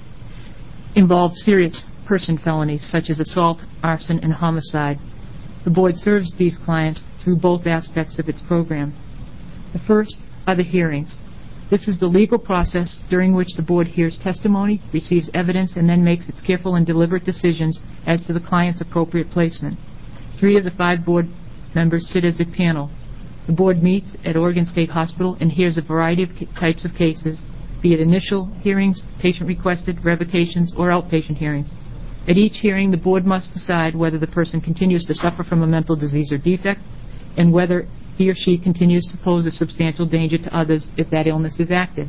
involve serious person felonies such as assault, arson, and homicide. The board serves these clients through both aspects of its program. The first are the hearings. This is the legal process during which the board hears testimony, receives evidence, and then makes its careful and deliberate decisions as to the client's appropriate placement. Three of the five board members sit as a panel. The board meets at Oregon State Hospital and hears a variety of types of cases, be it initial hearings, patient-requested, revocations, or outpatient hearings. At each hearing, the board must decide whether the person continues to suffer from a mental disease or defect, and whether he or she continues to pose a substantial danger to others if that illness is active.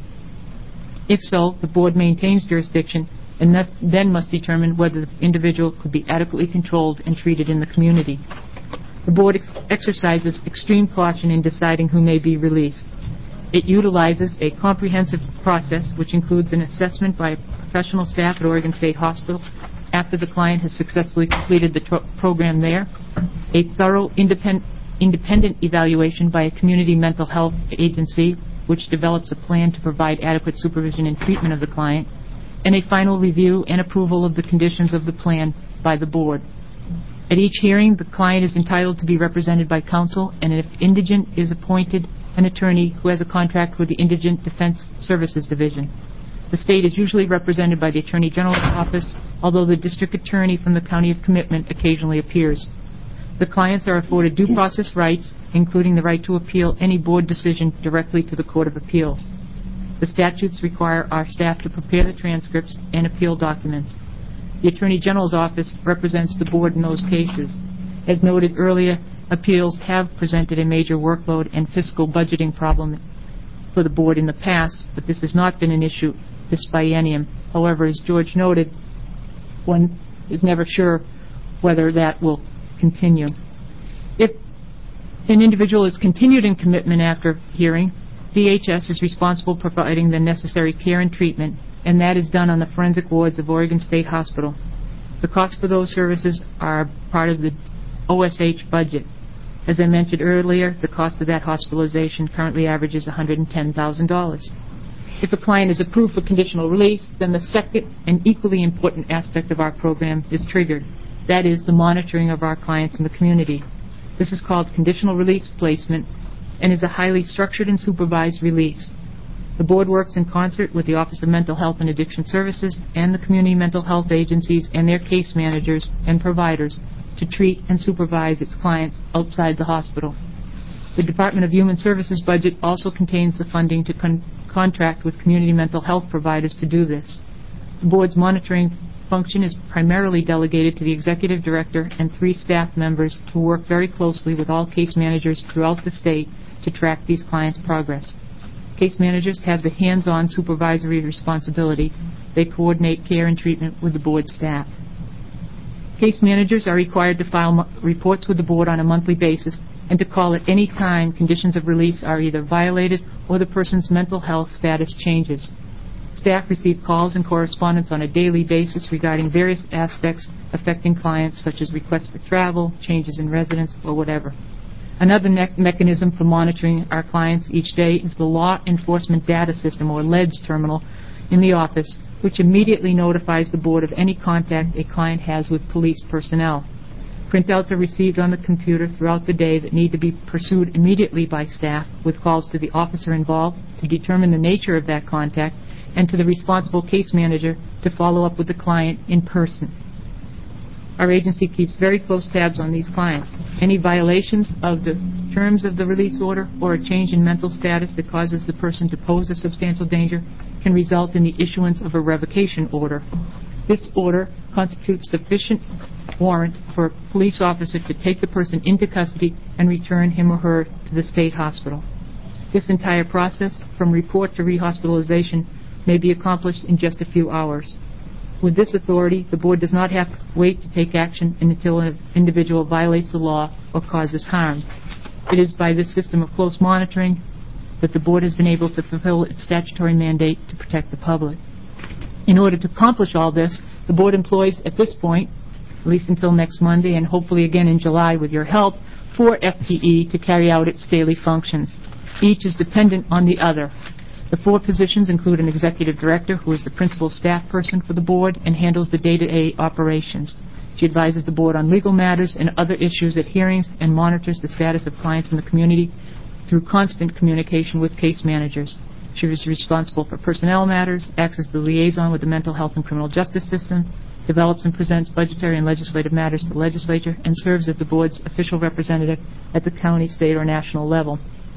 If so, the board maintains jurisdiction and thus then must determine whether the individual could be adequately controlled and treated in the community. The board ex- exercises extreme caution in deciding who may be released. It utilizes a comprehensive process which includes an assessment by professional staff at Oregon State Hospital after the client has successfully completed the tro- program there, a thorough independent independent evaluation by a community mental health agency which develops a plan to provide adequate supervision and treatment of the client, and a final review and approval of the conditions of the plan by the board. At each hearing, the client is entitled to be represented by counsel, and if indigent, is appointed an attorney who has a contract with the Indigent Defense Services Division. The state is usually represented by the Attorney General's office, although the district attorney from the County of Commitment occasionally appears. The clients are afforded due process rights, including the right to appeal any board decision directly to the Court of Appeals. The statutes require our staff to prepare the transcripts and appeal documents. The Attorney General's office represents the board in those cases. As noted earlier, appeals have presented a major workload and fiscal budgeting problem for the board in the past, but this has not been an issue this biennium. However, as George noted, one is never sure whether that will continue. If an individual is continued in commitment after hearing, D H S is responsible for providing the necessary care and treatment, and that is done on the forensic wards of Oregon State Hospital. The costs for those services are part of the O S H budget. As I mentioned earlier, the cost of that hospitalization currently averages one hundred ten thousand dollars. If a client is approved for conditional release, then the second and equally important aspect of our program is triggered. That is, the monitoring of our clients in the community. This is called conditional release placement and is a highly structured and supervised release. The board works in concert with the Office of Mental Health and Addiction Services and the community mental health agencies and their case managers and providers to treat and supervise its clients outside the hospital. The Department of Human Services budget also contains the funding to con- contract with community mental health providers to do this. The board's monitoring function is primarily delegated to the executive director and three staff members who work very closely with all case managers throughout the state to track these clients' progress. Case managers have the hands-on supervisory responsibility. They coordinate care and treatment with the board staff. Case managers are required to file mo- reports with the board on a monthly basis and to call at any time conditions of release are either violated or the person's mental health status changes. Staff receive calls and correspondence on a daily basis regarding various aspects affecting clients, such as requests for travel, changes in residence, or whatever. Another ne- mechanism for monitoring our clients each day is the Law Enforcement Data System, or L E D S terminal, in the office, which immediately notifies the board of any contact a client has with police personnel. Printouts are received on the computer throughout the day that need to be pursued immediately by staff, with calls to the officer involved to determine the nature of that contact and to the responsible case manager to follow up with the client in person. Our agency keeps very close tabs on these clients. Any violations of the terms of the release order or a change in mental status that causes the person to pose a substantial danger can result in the issuance of a revocation order. This order constitutes sufficient warrant for a police officer to take the person into custody and return him or her to the state hospital. This entire process, from report to rehospitalization, may be accomplished in just a few hours. With this authority, the board does not have to wait to take action until an individual violates the law or causes harm. It is by this system of close monitoring that the board has been able to fulfill its statutory mandate to protect the public. In order to accomplish all this, the board employs, at this point, at least until next Monday, and hopefully again in July with your help, four F T E to carry out its daily functions. Each is dependent on the other. The four positions include an executive director, who is the principal staff person for the board and handles the day-to-day operations. She advises the board on legal matters and other issues at hearings and monitors the status of clients in the community through constant communication with case managers. She is responsible for personnel matters, acts as the liaison with the mental health and criminal justice system, develops and presents budgetary and legislative matters to the legislature, and serves as the board's official representative at the county, state, or national level.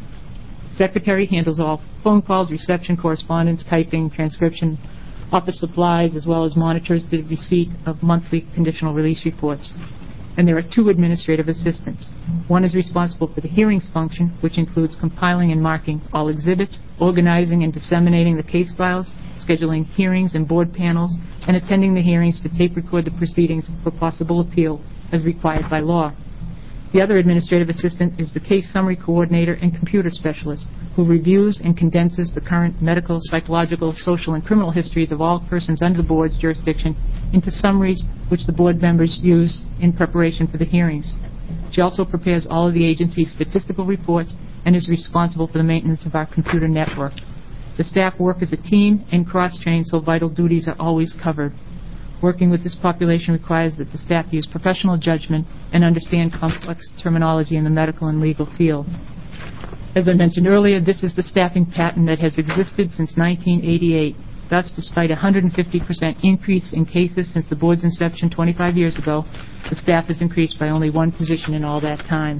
Secretary handles all phone calls, reception, correspondence, typing, transcription, office supplies, as well as monitors the receipt of monthly conditional release reports. And there are two administrative assistants. One is responsible for the hearings function, which includes compiling and marking all exhibits, organizing and disseminating the case files, scheduling hearings and board panels, and attending the hearings to tape record the proceedings for possible appeal as required by law. The other administrative assistant is the case summary coordinator and computer specialist, who reviews and condenses the current medical, psychological, social, and criminal histories of all persons under the board's jurisdiction into summaries which the board members use in preparation for the hearings. She also prepares all of the agency's statistical reports and is responsible for the maintenance of our computer network. The staff work as a team and cross-train so vital duties are always covered. Working with this population requires that the staff use professional judgment and understand complex terminology in the medical and legal field. As I mentioned earlier, this is the staffing pattern that has existed since nineteen eighty-eight. Thus, despite a one hundred fifty percent increase in cases since the board's inception twenty-five years ago, the staff has increased by only one position in all that time.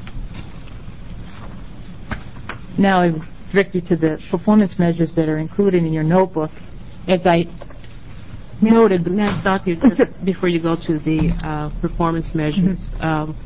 Now, I direct you to the performance measures that are included in your notebook. As I noted, May I stop you just before you go to the uh, performance measures? Mm-hmm. um,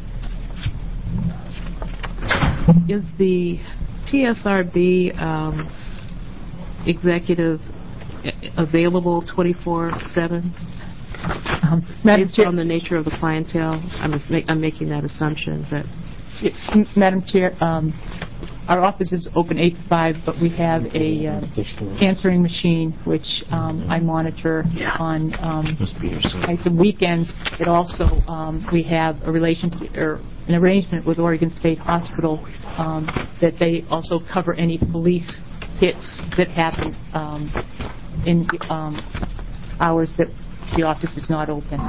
is the P S R B um, executive available twenty-four seven? Um, Based Chair, on the nature of the clientele, I'm, I'm making that assumption. But Madam Chair, um, our office is open eight to five, but we have a uh, answering machine which um, I monitor on um, like the weekends. It also um, we have a relation to, or an arrangement with Oregon State Hospital um, that they also cover any police hits that happen um, in um, hours that the office is not open.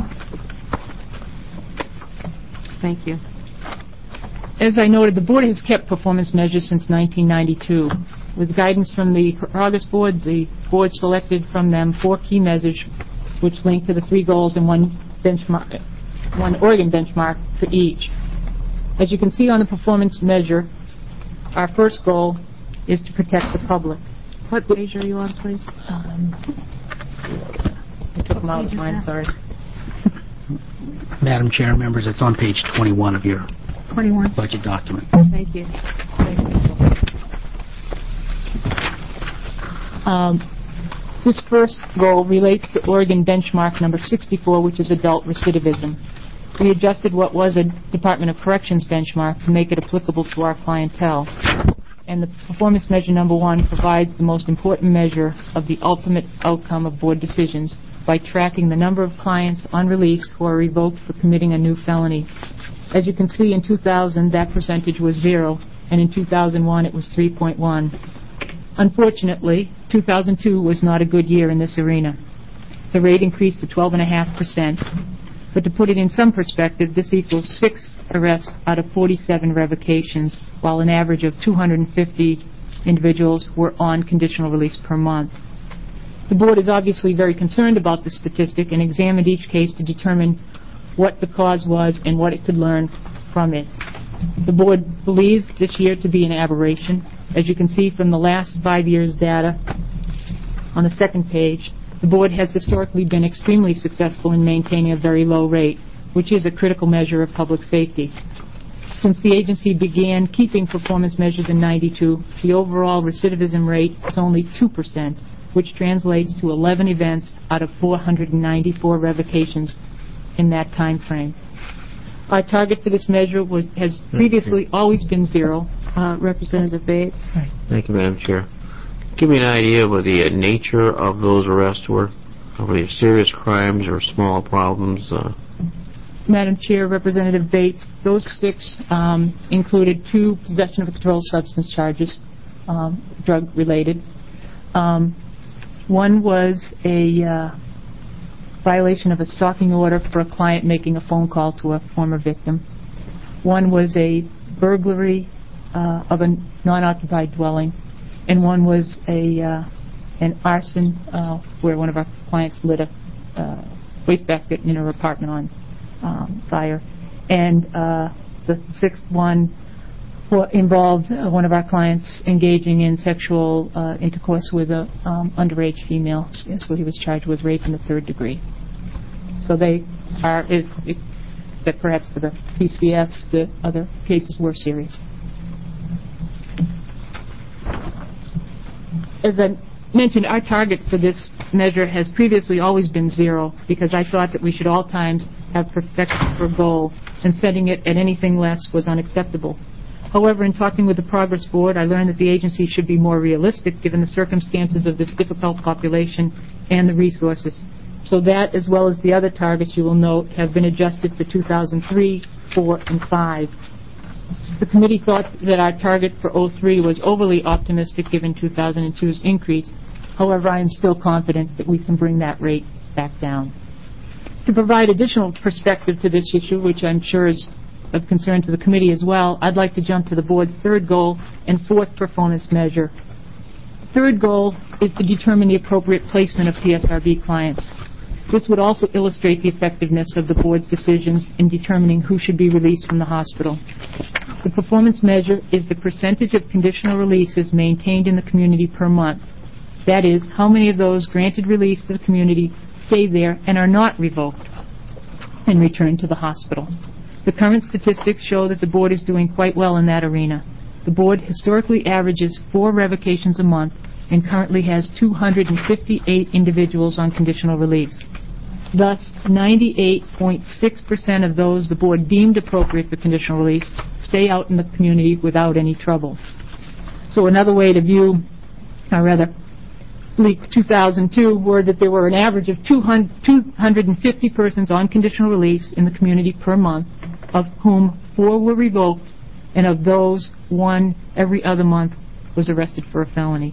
Thank you. As I noted, the board has kept performance measures since nineteen ninety-two. With guidance from the Progress Board, the board selected from them four key measures which link to the three goals and one benchmark, one Oregon benchmark for each. As you can see on the performance measure, our first goal is to protect the public. What page are you on, please? Um, I took them out of mine, sorry. Madam Chair, members, it's on page twenty-one of your twenty-one. budget document. Thank you. Um, this first goal relates to Oregon benchmark number sixty-four, which is adult recidivism. We adjusted what was a Department of Corrections benchmark to make it applicable to our clientele. And the performance measure number one provides the most important measure of the ultimate outcome of board decisions by tracking the number of clients on release who are revoked for committing a new felony. As you can see, in two thousand, that percentage was zero, and in two thousand one, it was three point one. Unfortunately, two thousand two was not a good year in this arena. The rate increased to twelve point five percent. But to put it in some perspective, this equals six arrests out of forty-seven revocations, while an average of two hundred fifty individuals were on conditional release per month. The board is obviously very concerned about this statistic and examined each case to determine what the cause was and what it could learn from it. The board believes this year to be an aberration. As you can see from the last five years' data on the second page, the board has historically been extremely successful in maintaining a very low rate, which is a critical measure of public safety. Since the agency began keeping performance measures in ninety-two, the overall recidivism rate is only two percent, which translates to eleven events out of four hundred ninety-four revocations in that time frame. Our target for this measure was, has previously always been zero. Uh, Representative Bates. Thank you, Madam Chair. Give me an idea of what the uh, nature of those arrests were. Were they serious crimes or small problems? Uh... Madam Chair, Representative Bates, those six um, included two possession of a controlled substance charges, um, drug-related. Um, one was a uh, violation of a stalking order for a client making a phone call to a former victim. One was a burglary uh, of a non-occupied dwelling. And one was a uh, an arson uh, where one of our clients lit a uh, wastebasket in her apartment on um, fire. And uh, the sixth one involved uh, one of our clients engaging in sexual uh, intercourse with an um, underage female. So he was charged with rape in the third degree. So they are, is, except perhaps for the P C S, the other cases were serious. As I mentioned, our target for this measure has previously always been zero because I thought that we should all times have perfection for a goal, and setting it at anything less was unacceptable. However, in talking with the Progress Board, I learned that the agency should be more realistic given the circumstances of this difficult population and the resources. So that, as well as the other targets you will note, have been adjusted for two thousand three, four, and five. The committee thought that our target for oh three was overly optimistic given two thousand two's increase. However, I am still confident that we can bring that rate back down. To provide additional perspective to this issue, which I'm sure is of concern to the committee as well, I'd like to jump to the board's third goal and fourth performance measure. The third goal is to determine the appropriate placement of P S R B clients. This would also illustrate the effectiveness of the board's decisions in determining who should be released from the hospital. The performance measure is the percentage of conditional releases maintained in the community per month. That is, how many of those granted release to the community stay there and are not revoked and returned to the hospital. The current statistics show that the board is doing quite well in that arena. The board historically averages four revocations a month and currently has two hundred fifty-eight individuals on conditional release. Thus, ninety-eight point six percent of those the board deemed appropriate for conditional release stay out in the community without any trouble. So another way to view, or rather, bleak two thousand two were that there were an average of two hundred fifty persons on conditional release in the community per month, of whom four were revoked, and of those, one every other month was arrested for a felony.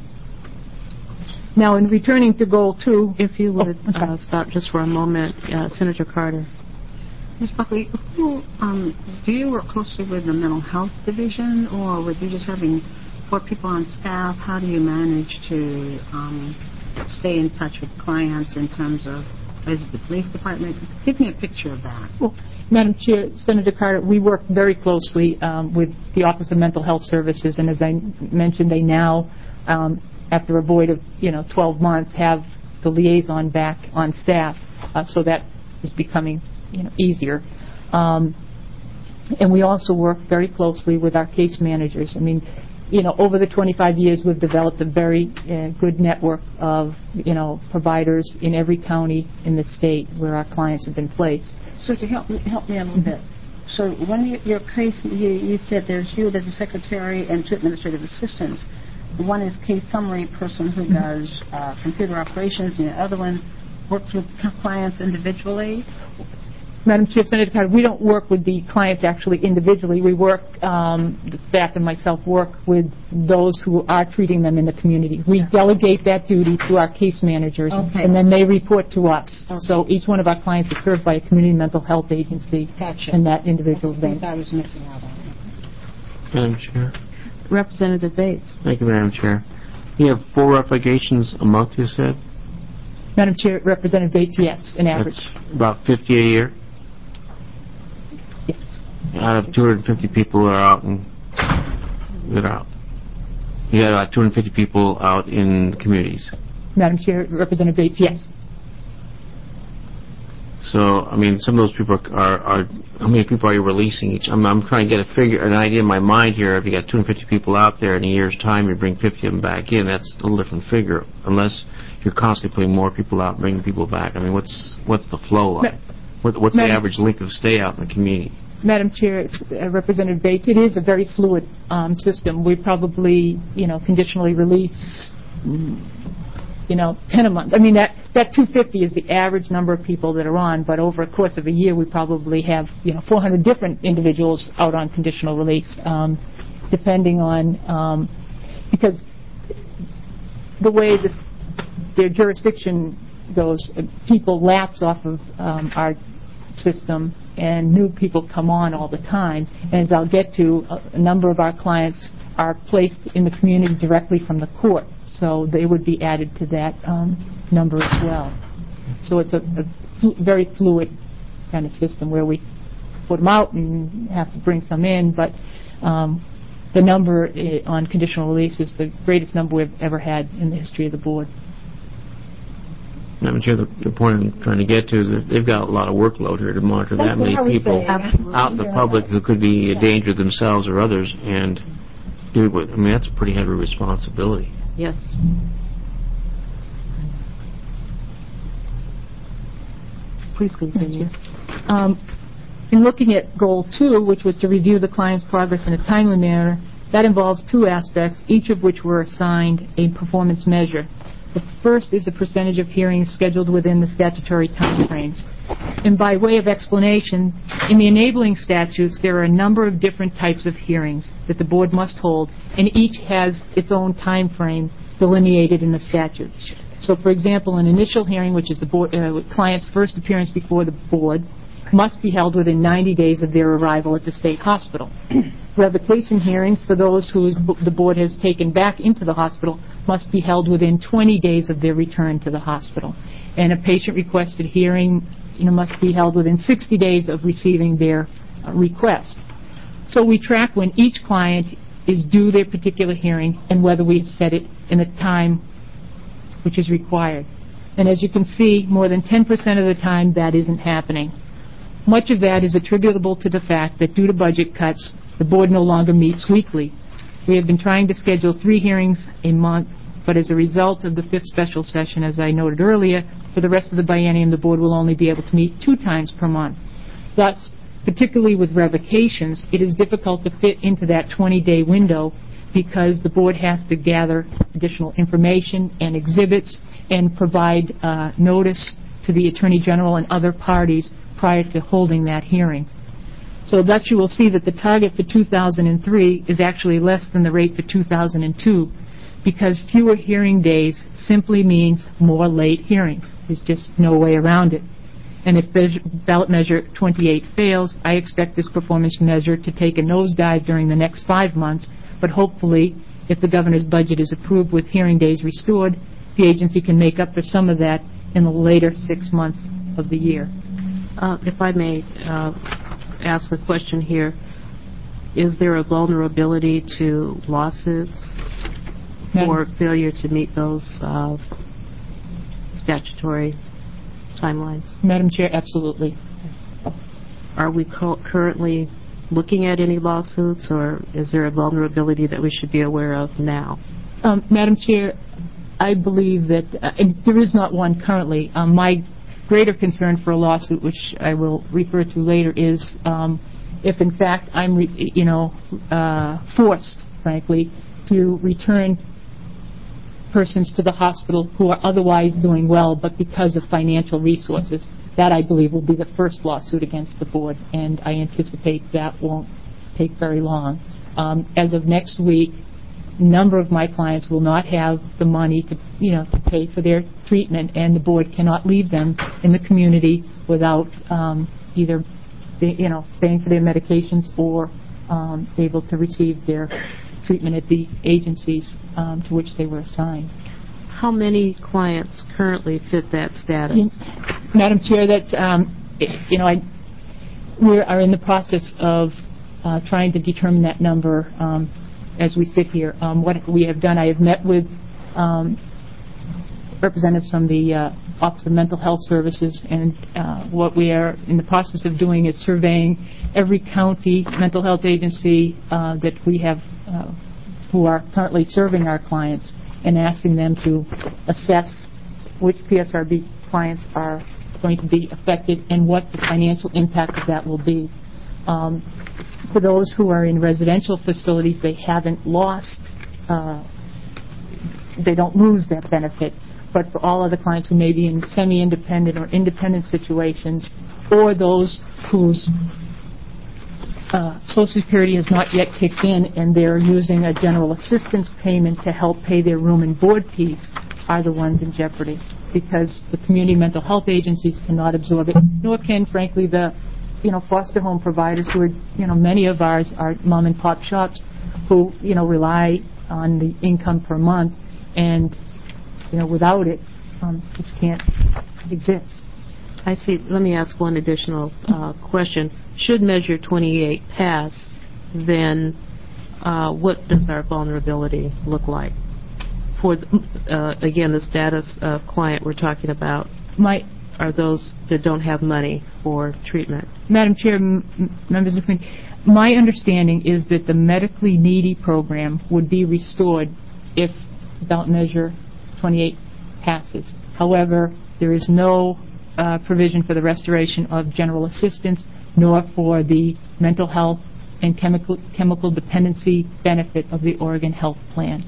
Now, in returning to goal two, if you would oh, uh, stop just for a moment, uh, Senator Carter. Miz Buckley, who, um, do you work closely with the mental health division, or with you just having four people on staff? How do you manage to um, stay in touch with clients in terms of, is it the police department? Give me a picture of that. Well, Madam Chair, Senator Carter, we work very closely um, with the Office of Mental Health Services, and as I mentioned, they now, um, after a void of, you know, twelve months, have the liaison back on staff. Uh, so that is becoming, you know, easier. Um, and we also work very closely with our case managers. I mean, you know, over the twenty-five years, we've developed a very uh, good network of, you know, providers in every county in the state where our clients have been placed. So to help me, help me a little bit. So when you, your case, you, you said there's you, there's a secretary, and two administrative assistants. One is case summary person who does uh, computer operations, and the other one works with clients individually. Madam Chair, Senator Carter, we don't work with the clients actually individually. We work, um, the staff and myself work with those who are treating them in the community. We delegate that duty to our case managers, okay. and then they report to us. Okay. So each one of our clients is served by a community mental health agency Gotcha. in that individual That's event. I was missing out on. Madam Chair. Representative Bates. Thank you, Madam Chair. You have four replications a month, you said? Madam Chair, Representative Bates, yes, an average. That's about fifty a year? Yes. Out of two hundred fifty people that are out and that are out. You had about two hundred fifty people out in communities. Madam Chair, Representative Bates, yes. So, I mean, some of those people are, are, are how many people are you releasing each? I'm, I'm trying to get a figure, an idea in my mind here. If you got two hundred fifty people out there in a year's time, you bring fifty of them back in, that's a little different figure, unless you're constantly putting more people out and bringing people back. I mean, what's what's the flow like? What, what's Madam, the average length of stay out in the community? Madam Chair, uh, Representative Bates, it is a very fluid um, system. We probably, you know, conditionally release, you know, ten a month. I mean, that, that two hundred fifty is the average number of people that are on, but over a course of a year, we probably have, you know, four hundred different individuals out on conditional release, um, depending on, um, because the way this, their jurisdiction goes, uh, people lapse off of um, our system, and new people come on all the time. And as I'll get to, a, a number of our clients are placed in the community directly from the court, so they would be added to that um, number as well. So it's a, a fl- very fluid kind of system where we put them out and have to bring some in, but um, the number uh, on conditional release is the greatest number we've ever had in the history of the board. Madam Chair, the, the point I'm trying to get to is that they've got a lot of workload here to monitor That's that many people Absolutely. out in the public who could be a danger to themselves or others, and do it with, I mean, that's a pretty heavy responsibility. Yes. Please continue. Um, in looking at goal two, which was to review the client's progress in a timely manner, that involves two aspects, each of which were assigned a performance measure. The first is the percentage of hearings scheduled within the statutory time frames. And by way of explanation, in the enabling statutes, there are a number of different types of hearings that the board must hold, and each has its own time frame delineated in the statute. So, for example, an initial hearing, which is the board, uh, client's first appearance before the board, must be held within ninety days of their arrival at the state hospital. Revocation hearings for those who the board has taken back into the hospital must be held within twenty days of their return to the hospital. And a patient-requested hearing, you know, must be held within sixty days of receiving their uh, request. So we track when each client is due their particular hearing and whether we have set it in the time which is required. And as you can see, more than ten percent of the time that isn't happening. Much of that is attributable to the fact that due to budget cuts, the board no longer meets weekly. We have been trying to schedule three hearings a month, but as a result of the fifth special session, as I noted earlier, for the rest of the biennium, the board will only be able to meet two times per month. Thus, particularly with revocations, it is difficult to fit into that twenty-day window because the board has to gather additional information and exhibits and provide uh, notice to the Attorney General and other parties prior to holding that hearing. So thus you will see that the target for two thousand three is actually less than the rate for two thousand two because fewer hearing days simply means more late hearings. There's just no way around it. And if ballot measure twenty-eight fails, I expect this performance measure to take a nosedive during the next five months, but hopefully, if the governor's budget is approved with hearing days restored, the agency can make up for some of that in the later six months of the year. Uh, if I may uh, ask a question here, is there a vulnerability to lawsuits for failure to meet those uh, statutory timelines? Madam Chair, absolutely. Are we co- currently looking at any lawsuits, or is there a vulnerability that we should be aware of now? Um, Madam Chair, I believe that uh, and there is not one currently. Um, my greater concern for a lawsuit, which I will refer to later, is um, if in fact I'm, re- you know, uh, forced, frankly, to return persons to the hospital who are otherwise doing well, but because of financial resources. That, I believe, will be the first lawsuit against the board, and I anticipate that won't take very long. Um, as of next week, a number of my clients will not have the money to, you know, to pay for their treatment, and the board cannot leave them in the community without um, either, you know, paying for their medications or um, able to receive their treatment at the agencies um, to which they were assigned. How many clients currently fit that status? Yes. Madam Chair, that's, um, you know, I, we are in the process of uh, trying to determine that number um, as we sit here. Um, what we have done, I have met with um, representatives from the uh, Office of Mental Health Services, and uh, what we are in the process of doing is surveying every county mental health agency uh, that we have uh, who are currently serving our clients, and asking them to assess which P S R B clients are going to be affected and what the financial impact of that will be. Um, for those who are in residential facilities, they haven't lost, uh, they don't lose that benefit. But for all other clients who may be in semi-independent or independent situations, or those whose Uh, Social Security has not yet kicked in and they're using a general assistance payment to help pay their room and board fees, are the ones in jeopardy, because the community mental health agencies cannot absorb it, nor can, frankly, the, you know, foster home providers who are, you know, many of ours are mom and pop shops who, you know, rely on the income per month, and, you know, without it, um, it can't exist. I see. Let me ask one additional uh, question. Should Measure twenty-eight pass, then uh, what does our vulnerability look like? For, the, uh, again, the status of client we're talking about, My, are those that don't have money for treatment? Madam Chair, m- members of the committee, my understanding is that the medically needy program would be restored if ballot measure twenty-eight passes. However, there is no uh, provision for the restoration of general assistance, nor for the mental health and chemical chemical dependency benefit of the Oregon Health Plan.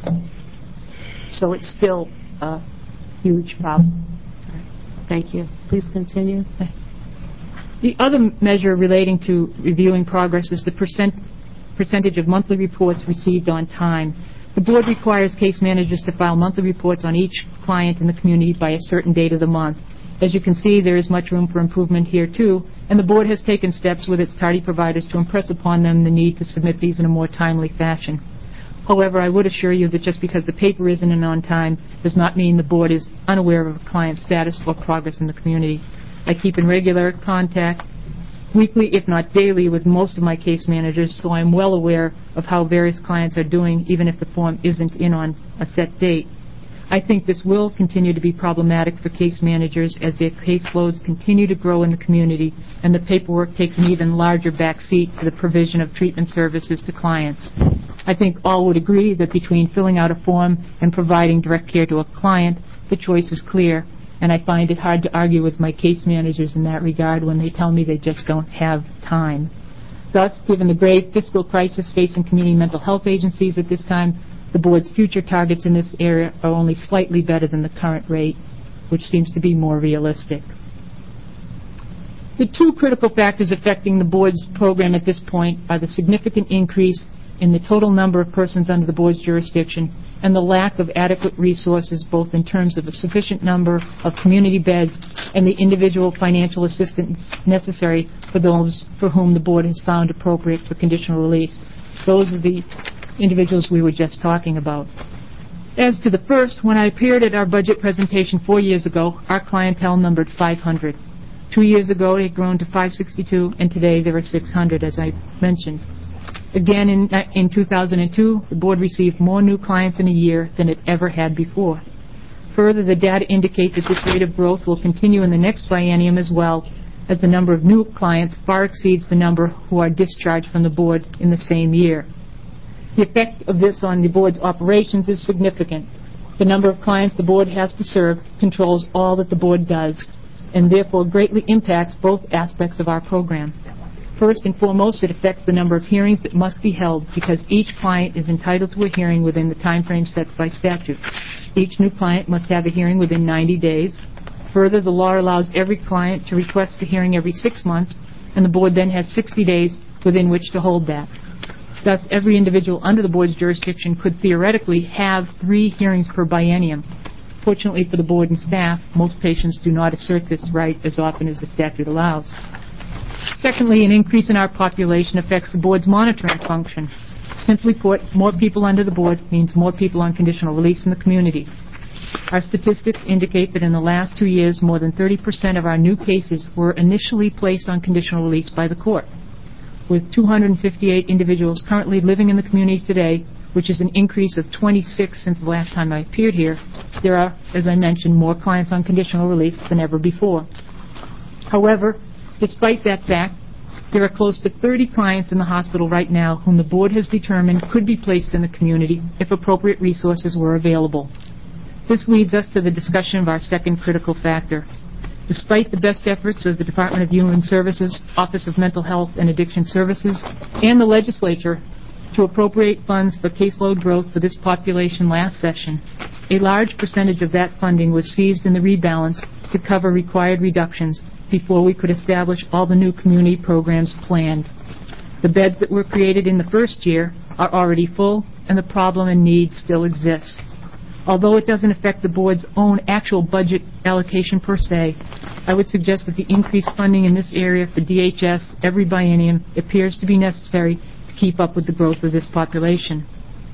So it's still a huge problem. Thank you. Please continue. The other measure relating to reviewing progress is the percent, percentage of monthly reports received on time. The board requires case managers to file monthly reports on each client in the community by a certain date of the month. As you can see, there is much room for improvement here, too, and the board has taken steps with its tardy providers to impress upon them the need to submit these in a more timely fashion. However, I would assure you that just because the paper isn't in on time does not mean the board is unaware of a client's status or progress in the community. I keep in regular contact, weekly if not daily, with most of my case managers, so I'm well aware of how various clients are doing, even if the form isn't in on a set date. I think this will continue to be problematic for case managers as their caseloads continue to grow in the community and the paperwork takes an even larger backseat to the provision of treatment services to clients. I think all would agree that between filling out a form and providing direct care to a client, the choice is clear, and I find it hard to argue with my case managers in that regard when they tell me they just don't have time. Thus, given the grave fiscal crisis facing community mental health agencies at this time, the board's future targets in this area are only slightly better than the current rate, which seems to be more realistic. The two critical factors affecting the board's program at this point are the significant increase in the total number of persons under the board's jurisdiction and the lack of adequate resources, both in terms of a sufficient number of community beds and the individual financial assistance necessary for those for whom the board has found appropriate for conditional release. Those are the individuals we were just talking about. As to the first, when I appeared at our budget presentation four years ago, our clientele numbered five hundred. Two years ago, it had grown to five sixty-two, and today there are six hundred, as I mentioned. Again, in, in two thousand two, the board received more new clients in a year than it ever had before. Further, the data indicate that this rate of growth will continue in the next biennium as well, as the number of new clients far exceeds the number who are discharged from the board in the same year. The effect of this on the board's operations is significant. The number of clients the board has to serve controls all that the board does, and therefore greatly impacts both aspects of our program. First and foremost, it affects the number of hearings that must be held, because each client is entitled to a hearing within the time frame set by statute. Each new client must have a hearing within ninety days. Further, the law allows every client to request a hearing every six months, and the board then has sixty days within which to hold that. Thus, every individual under the board's jurisdiction could theoretically have three hearings per biennium. Fortunately for the board and staff, most patients do not assert this right as often as the statute allows. Secondly, an increase in our population affects the board's monitoring function. Simply put, more people under the board means more people on conditional release in the community. Our statistics indicate that in the last two years, more than thirty percent of our new cases were initially placed on conditional release by the court. With two hundred fifty-eight individuals currently living in the community today, which is an increase of twenty-six since the last time I appeared here, there are, as I mentioned, more clients on conditional release than ever before. However, despite that fact, there are close to thirty clients in the hospital right now whom the board has determined could be placed in the community if appropriate resources were available. This leads us to the discussion of our second critical factor. Despite the best efforts of the Department of Human Services, Office of Mental Health and Addiction Services, and the legislature to appropriate funds for caseload growth for this population last session, a large percentage of that funding was seized in the rebalance to cover required reductions before we could establish all the new community programs planned. The beds that were created in the first year are already full, and the problem and need still exists. Although it doesn't affect the board's own actual budget allocation per se, I would suggest that the increased funding in this area for D H S every biennium appears to be necessary to keep up with the growth of this population.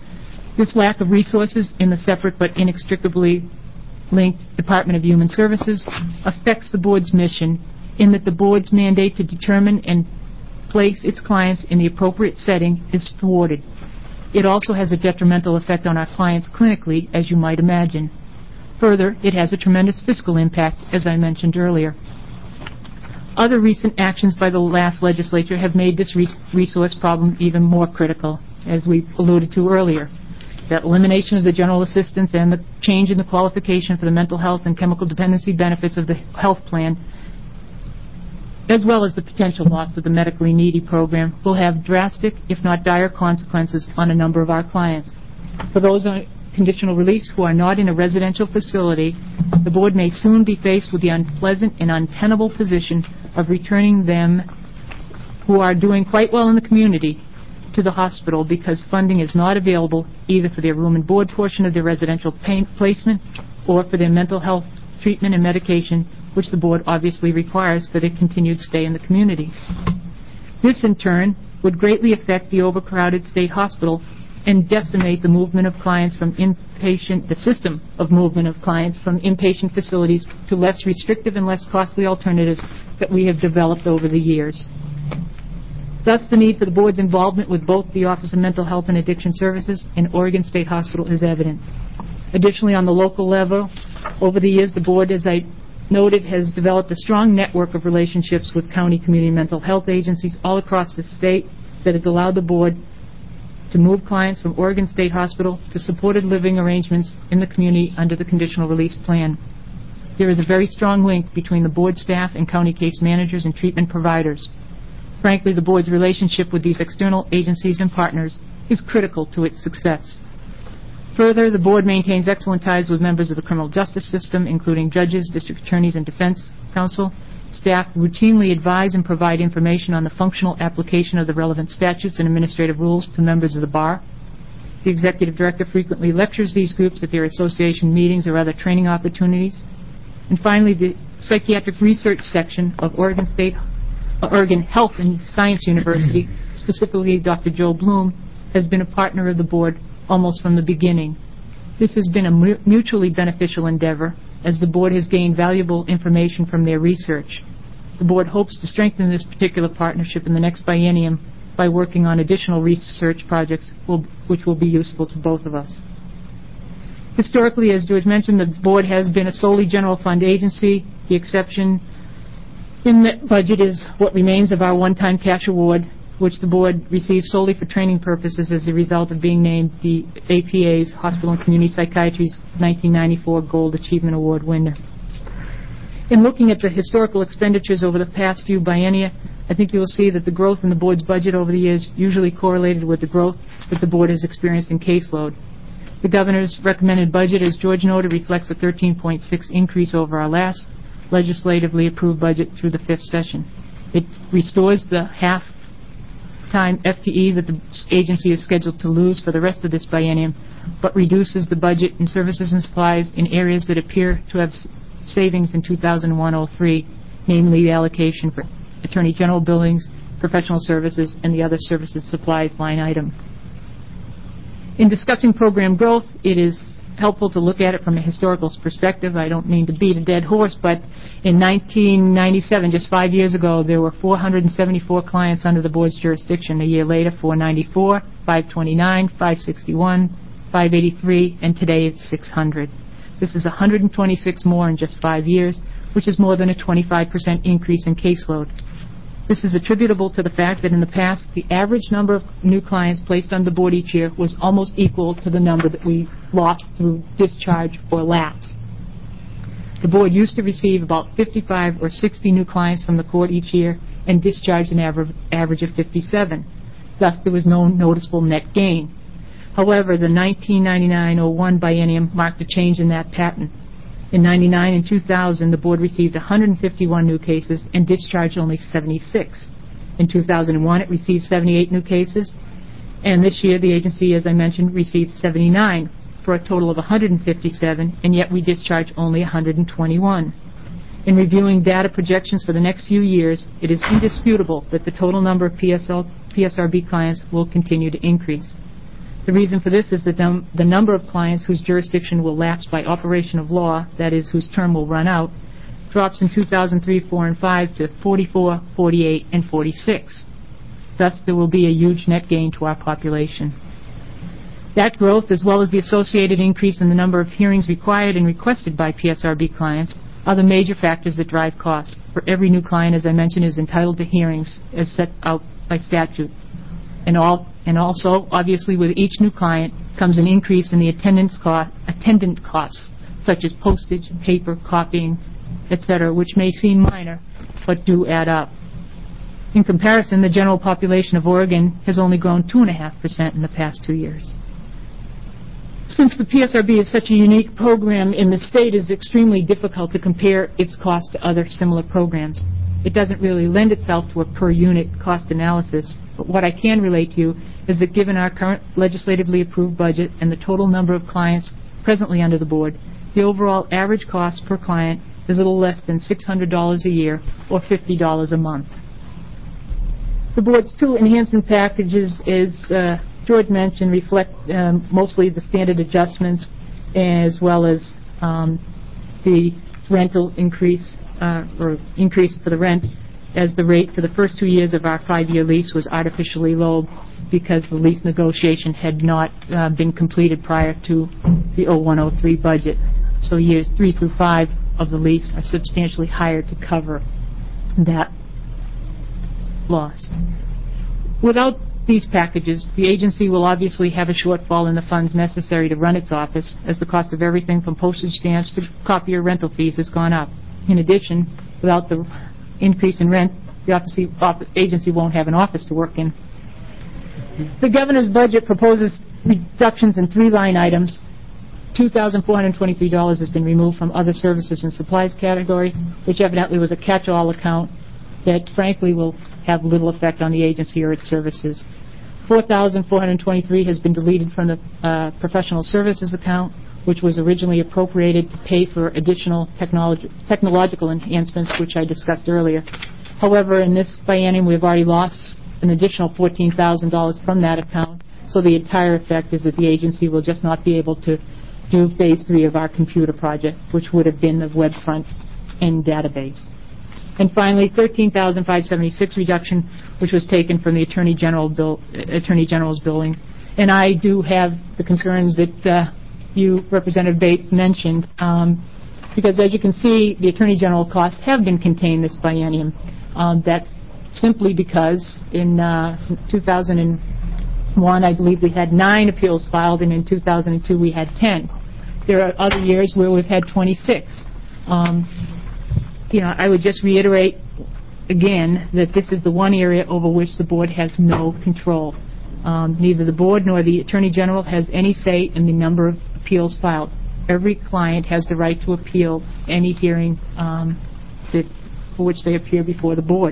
This lack of resources in the separate but inextricably linked Department of Human Services affects the board's mission in that the board's mandate to determine and place its clients in the appropriate setting is thwarted. It also has a detrimental effect on our clients clinically, as you might imagine. Further, it has a tremendous fiscal impact, as I mentioned earlier. Other recent actions by the last legislature have made this res- resource problem even more critical, as we alluded to earlier. That elimination of the general assistance and the change in the qualification for the mental health and chemical dependency benefits of the health plan, as well as the potential loss of the medically needy program, will have drastic, if not dire, consequences on a number of our clients. For those on conditional release who are not in a residential facility, the board may soon be faced with the unpleasant and untenable position of returning them who are doing quite well in the community to the hospital because funding is not available either for their room and board portion of their residential pain placement or for their mental health treatment and medication, which the board obviously requires for their continued stay in the community. This, in turn, would greatly affect the overcrowded state hospital and decimate the movement of clients from inpatient, the system of movement of clients from inpatient facilities to less restrictive and less costly alternatives that we have developed over the years. Thus, the need for the board's involvement with both the Office of Mental Health and Addiction Services and Oregon State Hospital is evident. Additionally, on the local level, over the years, the board, as I noted, has developed a strong network of relationships with county community mental health agencies all across the state that has allowed the board to move clients from Oregon State Hospital to supported living arrangements in the community under the conditional release plan. There is a very strong link between the board staff and county case managers and treatment providers. Frankly, the board's relationship with these external agencies and partners is critical to its success. Further, the board maintains excellent ties with members of the criminal justice system, including judges, district attorneys, and defense counsel. Staff routinely advise and provide information on the functional application of the relevant statutes and administrative rules to members of the bar. The executive director frequently lectures these groups at their association meetings or other training opportunities. And finally, the psychiatric research section of Oregon State, uh, Oregon Health and Science University, specifically Doctor Joe Bloom, has been a partner of the board almost from the beginning. This has been a mu- mutually beneficial endeavor, as the board has gained valuable information from their research. The board hopes to strengthen this particular partnership in the next biennium by working on additional research projects will, which will be useful to both of us. Historically, as George mentioned, the board has been a solely general fund agency. The exception in the budget is what remains of our one-time cash award, which the board receives solely for training purposes as a result of being named the A P A's Hospital and Community Psychiatry's nineteen ninety-four Gold Achievement Award winner. In looking at the historical expenditures over the past few biennia, I think you will see that the growth in the board's budget over the years usually correlated with the growth that the board has experienced in caseload. The governor's recommended budget, as George noted, reflects a thirteen point six increase over our last legislatively approved budget through the fifth session. It restores the half-time F T E that the agency is scheduled to lose for the rest of this biennium, but reduces the budget in services and supplies in areas that appear to have savings in two thousand one oh three, namely the allocation for Attorney General billings, professional services, and the other services supplies line item. In discussing program growth, it is helpful to look at it from a historical perspective. I don't mean to beat a dead horse, but in nineteen ninety-seven, just five years ago, there were four hundred seventy-four clients under the board's jurisdiction. A year later, four ninety-four, five twenty-nine, five sixty-one, five eighty-three, and today it's six hundred. This is one hundred twenty-six more in just five years, which is more than a twenty-five percent increase in caseload. This is attributable to the fact that in the past, the average number of new clients placed on the board each year was almost equal to the number that we lost through discharge or lapse. The board used to receive about fifty-five or sixty new clients from the court each year and discharged an average, average of fifty-seven. Thus, there was no noticeable net gain. However, the nineteen ninety-nine oh one biennium marked a change in that pattern. In ninety-nine and two thousand, the board received one hundred fifty-one new cases and discharged only seventy-six. In two thousand one, it received seventy-eight new cases, and this year the agency, as I mentioned, received seventy-nine for a total of one hundred fifty-seven, and yet we discharged only one hundred twenty-one. In reviewing data projections for the next few years, it is indisputable that the total number of P S L, P S R B clients will continue to increase. The reason for this is that num the number of clients whose jurisdiction will lapse by operation of law, that is, whose term will run out, drops in two thousand three, four, and five to forty-four, forty-eight, and forty-six. Thus, there will be a huge net gain to our population. That growth, as well as the associated increase in the number of hearings required and requested by P S R B clients, are the major factors that drive costs. For every new client, as I mentioned, is entitled to hearings as set out by statute. And, all, and also, obviously, with each new client comes an increase in the attendance cost, attendant costs, such as postage, paper, copying, et cetera, which may seem minor, but do add up. In comparison, the general population of Oregon has only grown two point five percent in the past two years. Since the P S R B is such a unique program in the state, it is extremely difficult to compare its cost to other similar programs. It doesn't really lend itself to a per-unit cost analysis, but what I can relate to you is that given our current legislatively approved budget and the total number of clients presently under the board, the overall average cost per client is a little less than six hundred dollars a year or fifty dollars a month. The board's two enhancement packages, as uh, George mentioned, reflect um, mostly the standard adjustments as well as um, the rental increase uh, or increase for the rent, as the rate for the first two years of our five-year lease was artificially low because the lease negotiation had not uh, been completed prior to the oh one oh three budget. So years three through five of the lease are substantially higher to cover that loss. Without these packages, the agency will obviously have a shortfall in the funds necessary to run its office, as the cost of everything from postage stamps to copier rental fees has gone up. In addition, without the increase in rent, the office, agency won't have an office to work in. The governor's budget proposes reductions in three line items. two thousand four hundred twenty-three dollars has been removed from other services and supplies category, which evidently was a catch-all account that frankly will have little effect on the agency or its services. four thousand four hundred twenty-three dollars has been deleted from the uh, professional services account, which was originally appropriated to pay for additional technology, technological enhancements, which I discussed earlier. However, in this biennium, we've already lost an additional fourteen thousand dollars from that account, so the entire effect is that the agency will just not be able to do phase three of our computer project, which would have been the web front end database. And finally, thirteen thousand five hundred seventy-six reduction, which was taken from the Attorney General bill, Attorney General's billing. And I do have the concerns that uh, you, Representative Bates, mentioned. Um, because as you can see, the Attorney General costs have been contained this biennium. Um, that's simply because in uh, two thousand one, I believe we had nine appeals filed, and in two thousand two we had ten. There are other years where we've had twenty-six. Um, you know, I would just reiterate again that this is the one area over which the board has no control. Um, neither the board nor the Attorney General has any say in the number of appeals filed. Every client has the right to appeal any hearing um, that, for which they appear before the board.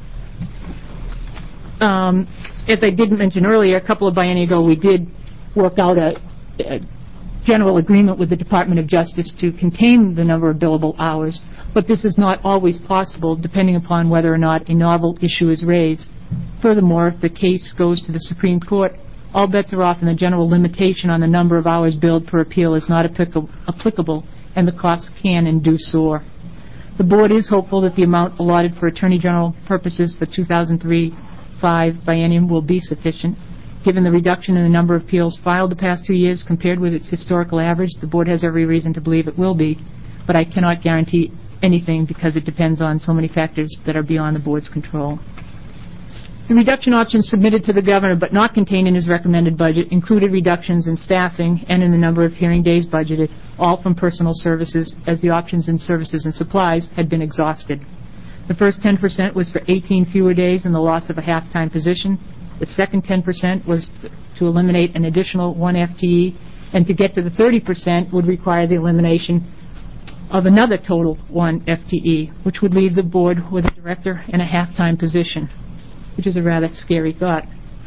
Um, as I did mention earlier, a couple of biennia ago, we did work out a, a general agreement with the Department of Justice to contain the number of billable hours, but this is not always possible depending upon whether or not a novel issue is raised. Furthermore, if the case goes to the Supreme Court, all bets are off and the general limitation on the number of hours billed per appeal is not applicable, and the costs can and do soar. The board is hopeful that the amount allotted for Attorney General purposes for two thousand three five biennium will be sufficient. Given the reduction in the number of appeals filed the past two years compared with its historical average, the board has every reason to believe it will be, but I cannot guarantee anything because it depends on so many factors that are beyond the board's control. The reduction options submitted to the governor but not contained in his recommended budget included reductions in staffing and in the number of hearing days budgeted, all from personal services, as the options in services and supplies had been exhausted. The first ten percent was for eighteen fewer days and the loss of a half-time position. The second ten percent was to eliminate an additional one F T E, and to get to the thirty percent would require the elimination of another total one F T E, which would leave the board with a director and a half-time position, which is a rather scary thought.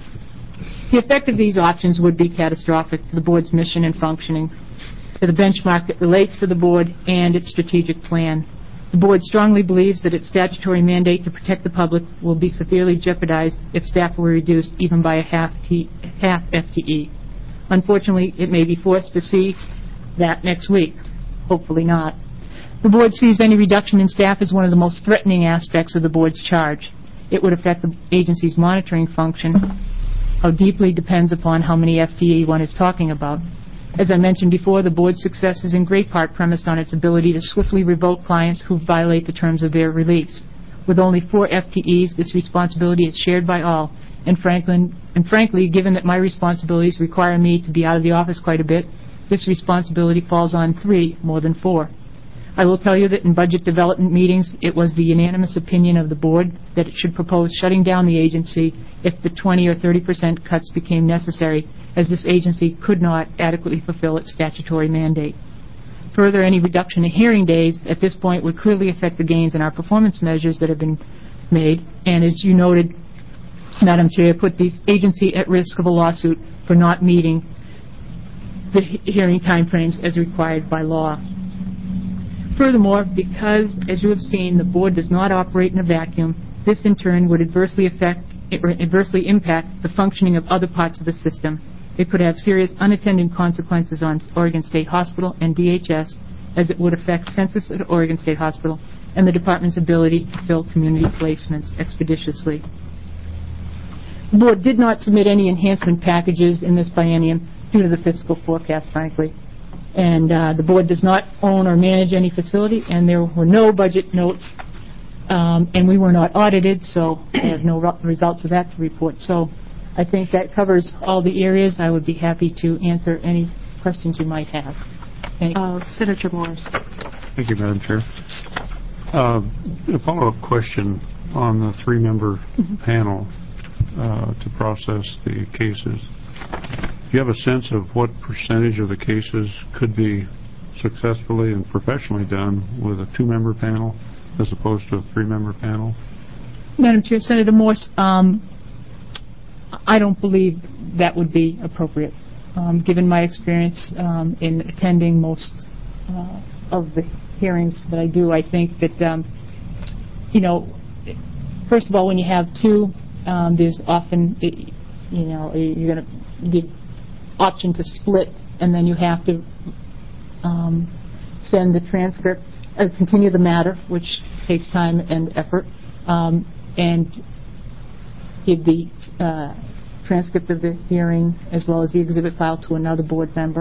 The effect of these options would be catastrophic to the board's mission and functioning, to the benchmark that relates to the board and its strategic plan. The board strongly believes that its statutory mandate to protect the public will be severely jeopardized if staff were reduced even by a half, T, half F T E. Unfortunately, it may be forced to see that next week. Hopefully not. The board sees any reduction in staff as one of the most threatening aspects of the board's charge. It would affect the agency's monitoring function, how deeply depends upon how many F T E one is talking about. As I mentioned before, the board's success is in great part premised on its ability to swiftly revoke clients who violate the terms of their release. With only four F T Es, this responsibility is shared by all, and, Franklin, and frankly, given that my responsibilities require me to be out of the office quite a bit, this responsibility falls on three more than four. I will tell you that in budget development meetings, it was the unanimous opinion of the board that it should propose shutting down the agency if the twenty or thirty percent cuts became necessary, as this agency could not adequately fulfill its statutory mandate. Further, any reduction in hearing days at this point would clearly affect the gains in our performance measures that have been made, and as you noted, Madam Chair, put the agency at risk of a lawsuit for not meeting the hearing timeframes as required by law. Furthermore, because, as you have seen, the board does not operate in a vacuum, this in turn would adversely affect or adversely impact the functioning of other parts of the system. It could have serious unintended consequences on Oregon State Hospital and D H S, as it would affect census at Oregon State Hospital and the department's ability to fill community placements expeditiously. The board did not submit any enhancement packages in this biennium due to the fiscal forecast, frankly. And uh, the board does not own or manage any facility, and there were no budget notes, um, and we were not audited, so I have no results of that to report. So I think that covers all the areas. I would be happy to answer any questions you might have. Thank you. Uh, Senator Morris. Thank you, Madam Chair. Uh, a follow-up question on the three-member mm-hmm. panel uh, to process the cases. Do you have a sense of what percentage of the cases could be successfully and professionally done with a two-member panel as opposed to a three-member panel? Madam Chair, Senator Morse, um, I don't believe that would be appropriate. Um, given my experience um, in attending most uh, of the hearings that I do, I think that, um, you know, first of all, when you have two, um, there's often, you know, you're going to give option to split, and then you have to um, send the transcript, uh, continue the matter, which takes time and effort, um, and give the uh, transcript of the hearing as well as the exhibit file to another board member.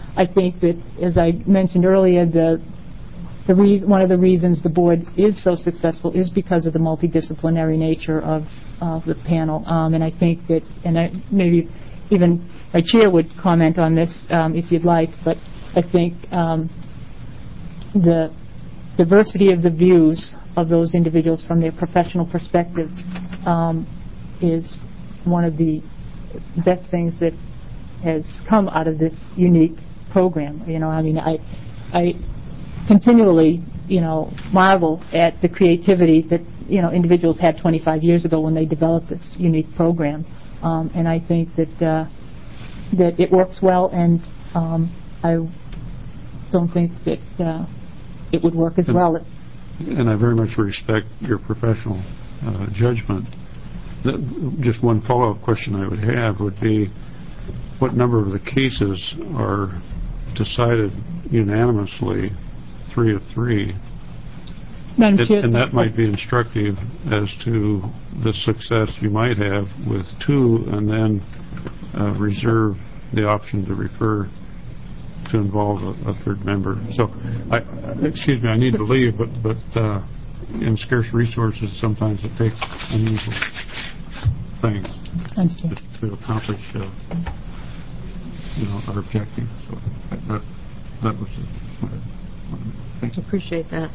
I think that, as I mentioned earlier, the the re- one of the reasons the board is so successful is because of the multidisciplinary nature of uh, the panel. Um, and I think that, and I, maybe even my chair would comment on this um, if you'd like, but I think um, the diversity of the views of those individuals from their professional perspectives um, is one of the best things that has come out of this unique program. You know, I mean, I, I continually, you know, marvel at the creativity that, you know, individuals had twenty-five years ago when they developed this unique program. Um, and I think that uh, that it works well, and um, I don't think that uh, it would work as and, well. And I very much respect your professional uh, judgment. The, just one follow-up question I would have would be, what number of the cases are decided unanimously, three of three? Madam It, Chair, and that might be instructive as to the success you might have with two, and then uh, reserve the option to refer to involve a, a third member. So, I, excuse me, I need to leave, but but uh, in scarce resources, sometimes it takes unusual things to, to accomplish, uh, you know, our objective. So that that was it. Thank you. Appreciate that.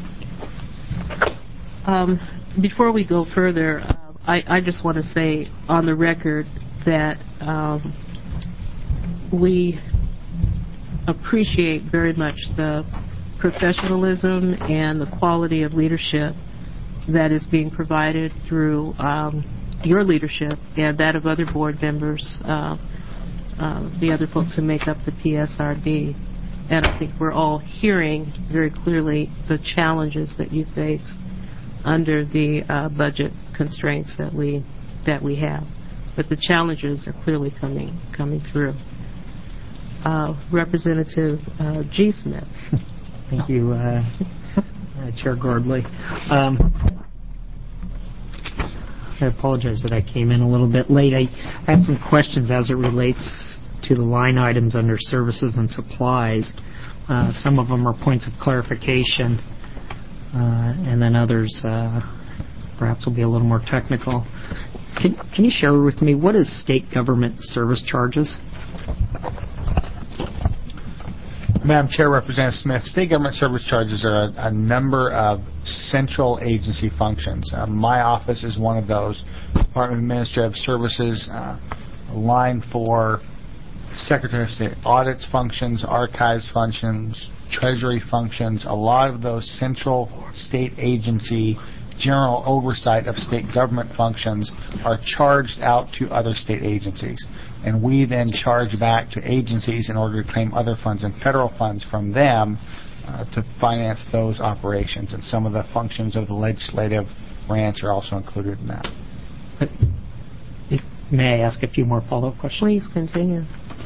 Um, before we go further, uh, I, I just want to say on the record that um, we appreciate very much the professionalism and the quality of leadership that is being provided through um, your leadership and that of other board members, uh, uh, the other folks who make up the P S R B. And I think we're all hearing very clearly the challenges that you face under the uh, budget constraints that we that we have. But the challenges are clearly coming coming through. Uh, Representative uh, G. Smith. Thank you, uh, uh, Chair Gordley. Um, I apologize that I came in a little bit late. I, I have some questions as it relates to the line items under services and supplies. Uh, some of them are points of clarification, uh, and then others uh, perhaps will be a little more technical. Can, can you share with me what is state government service charges? Madam Chair, Representative Smith, state government service charges are a, a number of central agency functions. Uh, my office is one of those. Department of Administrative Services, uh, a line for Secretary of State audits functions, archives functions, treasury functions. A lot of those central state agency general oversight of state government functions are charged out to other state agencies. And we then charge back to agencies in order to claim other funds and federal funds from them uh, to finance those operations. And some of the functions of the legislative branch are also included in that. May I ask a few more follow-up questions? Please continue.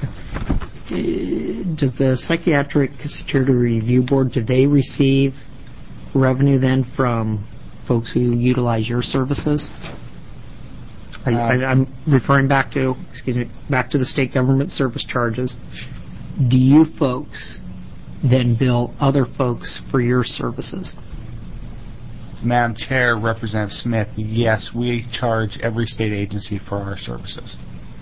Does the Psychiatric Security Review Board, do they receive revenue then from folks who utilize your services? I, Uh, I, I'm referring back to, excuse me, back to the state government service charges. Do you folks then bill other folks for your services? Madam Chair, Representative Smith, yes, we charge every state agency for our services.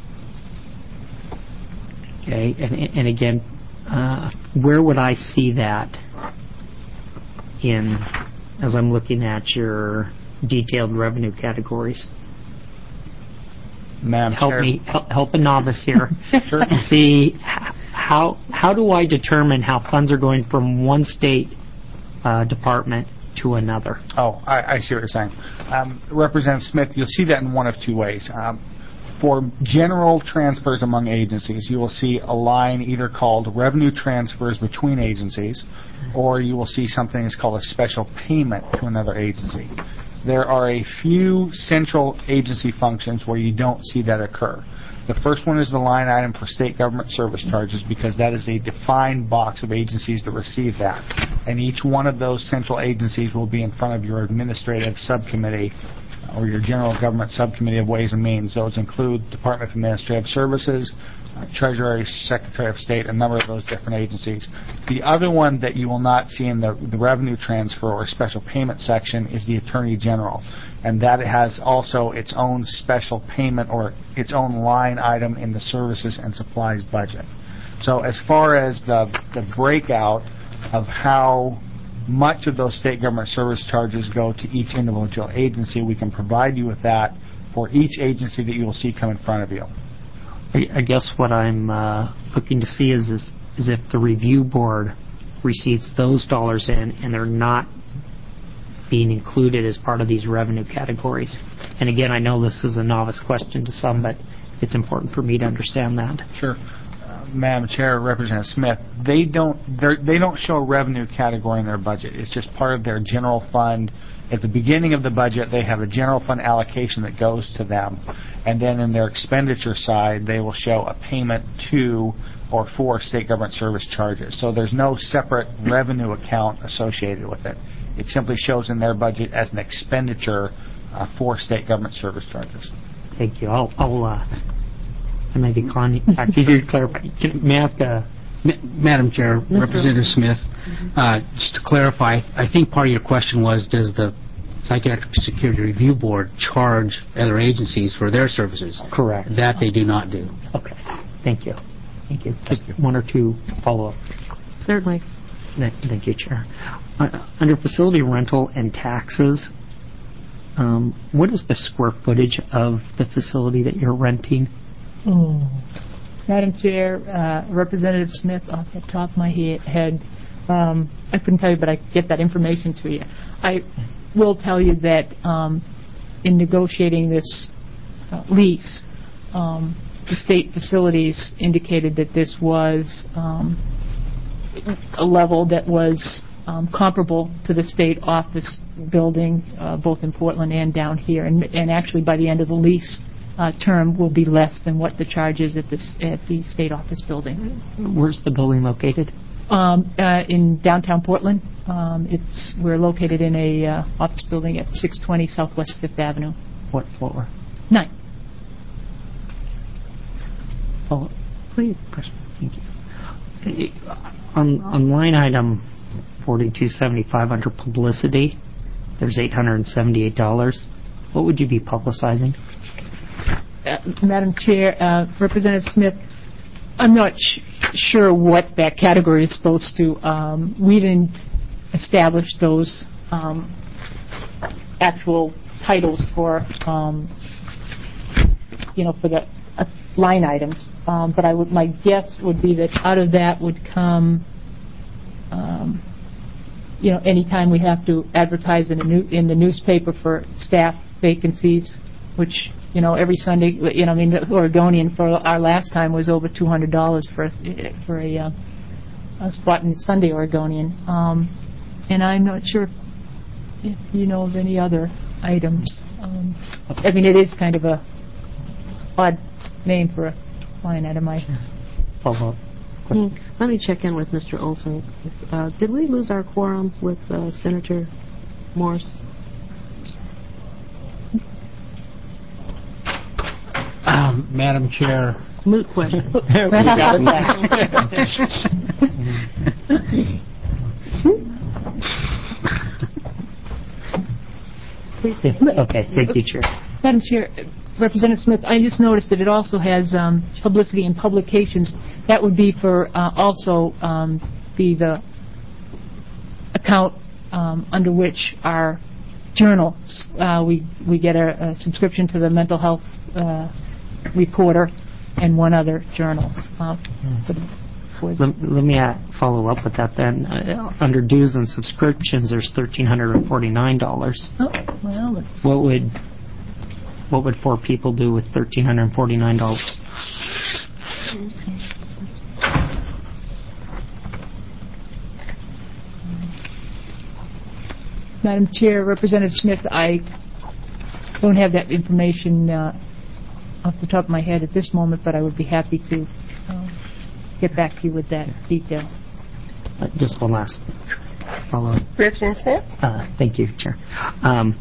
Okay, and, and again, uh, where would I see that in, as I'm looking at your detailed revenue categories? Madam Help Chair. me, help, help a novice here. Sure. See, how how do I determine how funds are going from one state uh, department to another? Oh, I, I see what you're saying. Um, Representative Smith, you'll see that in one of two ways. Um, for general transfers among agencies, you will see a line either called revenue transfers between agencies, or you will see something that's called a special payment to another agency. There are a few central agency functions where you don't see that occur. The first one is the line item for state government service charges, because that is a defined box of agencies that receive that. And each one of those central agencies will be in front of your administrative subcommittee or your General Government Subcommittee of Ways and Means. Those include Department of Administrative Services, uh, Treasury, Secretary of State, a number of those different agencies. The other one that you will not see in the, the revenue transfer or special payment section is the Attorney General. And that has also its own special payment or its own line item in the services and supplies budget. So as far as the, the breakout of how much of those state government service charges go to each individual agency, we can provide you with that for each agency that you will see come in front of you. I guess what I'm uh, looking to see is, is is if the review board receives those dollars in and they're not being included as part of these revenue categories. And again, I know this is a novice question to some, but it's important for me to understand that. Sure. Madam Chair, Representative Smith, they don't they don't show a revenue category in their budget. It's just part of their general fund. At the beginning of the budget, they have a general fund allocation that goes to them, and then in their expenditure side, they will show a payment to or for state government service charges. So there's no separate revenue account associated with it. It simply shows in their budget as an expenditure uh, for state government service charges. Thank you. I'll, I'll uh, I may be contacting you to clarify. Can, may I ask a... Madam Chair, Representative Smith, uh, just to clarify, I think part of your question was, does the Psychiatric Security Review Board charge other agencies for their services? Correct. That they do not do. Okay. Thank you. Thank you. Just one or two follow-up. Certainly. Thank you, Chair. Uh, under facility rental and taxes, um, what is the square footage of the facility that you're renting? Oh. Madam Chair, uh, Representative Smith, off the top of my he- head, um, I couldn't tell you, but I could get that information to you. I will tell you that um, in negotiating this uh, lease, um, the state facilities indicated that this was um, a level that was um, comparable to the state office building, uh, both in Portland and down here. And, and actually, by the end of the lease uh, term, will be less than what the charge is at, this, at the state office building. Where's the building located? Um, uh, in downtown Portland. Um, it's we're located in a uh, office building at six twenty Southwest Fifth Avenue. What floor? Nine. Oh, please. Thank you. On, on line item forty-two seventy-five under publicity, there's eight hundred seventy-eight dollars. What would you be publicizing? Uh, Madam Chair, uh, Representative Smith, I'm not sh- sure what that category is supposed to. Um, we didn't establish those um, actual titles for, um, you know, for the uh, line items. Um, but I would, my guess would be that out of that would come, um, you know, anytime we have to advertise in, a new, in the newspaper for staff vacancies, which, you know, every Sunday, you know, I mean, the Oregonian for our last time was over two hundred dollars for a, for a, uh, a spot in Sunday Oregonian. Um, and I'm not sure if you know of any other items. Um, I mean, it is kind of a odd name for a line item. I Follow up. Hmm. Let me check in with Mister Olson. Uh, did we lose our quorum with uh, Senator Morse? Um, Madam Chair. Moot question. Okay, thank you, Chair. Madam Chair, Representative Smith, I just noticed that it also has um, publicity and publications. That would be for uh, also um, be the account um, under which our journal, uh, we we get a, a subscription to the mental health uh, reporter and one other journal. Uh, for the, for let, let me uh, follow up with that then. Uh, under dues and subscriptions, there's one thousand three hundred forty-nine dollars. Oh, well, that's What would what would four people do with one thousand three hundred forty-nine dollars? Madam Chair, Representative Smith, I don't have that information uh, off the top of my head at this moment, but I would be happy to uh, get back to you with that detail. Uh, just one last follow-up. Representative Smith? Uh, thank you, Chair. Um,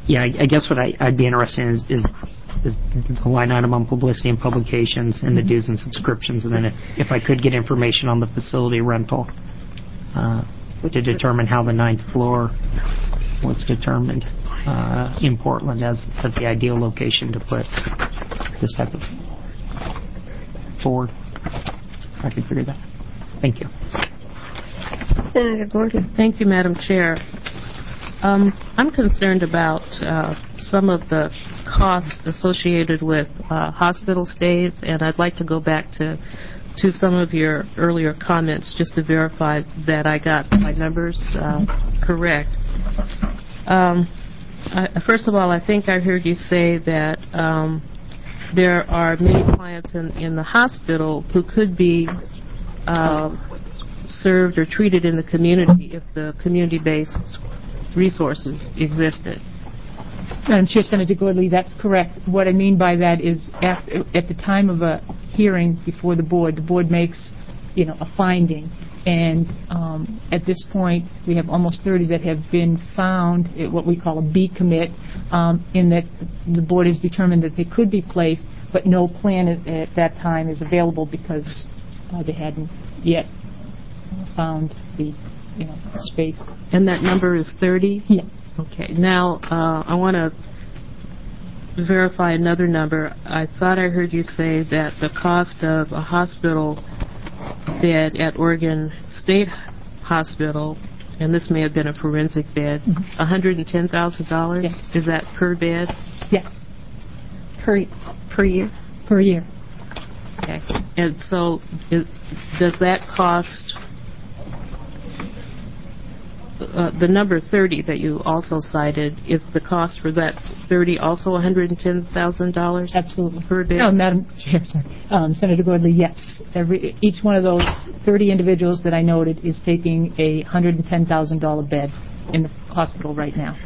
yeah, I, I guess what I, I'd be interested in is, is is the line item on publicity and publications and the dues and subscriptions, and then if, if I could get information on the facility rental uh, to determine how the ninth floor was determined uh, in Portland as, as the ideal location to put this type of forward. I could figure that. Thank you. Senator Gordon. Thank you, Madam Chair. Um, I'm concerned about uh, some of the costs associated with uh, hospital stays, and I'd like to go back to to some of your earlier comments just to verify that I got my numbers uh, correct. Um, I, first of all, I think I heard you say that um, there are many clients in, in the hospital who could be uh, served or treated in the community if the community-based resources existed. Madam Chair, Senator Gordley, that's correct. What I mean by that is after, at the time of a hearing before the board, the board makes, you know, a finding. And um, at this point, we have almost thirty that have been found at what we call a B commit, um, in that the board has determined that they could be placed, but no plan at, at that time is available because uh, they hadn't yet found the, you know, space. And that number is thirty? Yes. Okay. Now, uh, I want to verify another number. I thought I heard you say that the cost of a hospital bed at Oregon State Hospital, and this may have been a forensic bed, mm-hmm. one hundred ten thousand dollars? Yes. Is that per bed? Yes. Per, per year? Per year. Okay. And so is, does that cost... Uh, the number thirty that you also cited, is the cost for that thirty also one hundred ten thousand dollars? Absolutely. Per bed? No, Madam Chair, sorry. Um, Senator Gordley, yes. Every, each one of those thirty individuals that I noted is taking a one hundred ten thousand dollars bed in the hospital right now.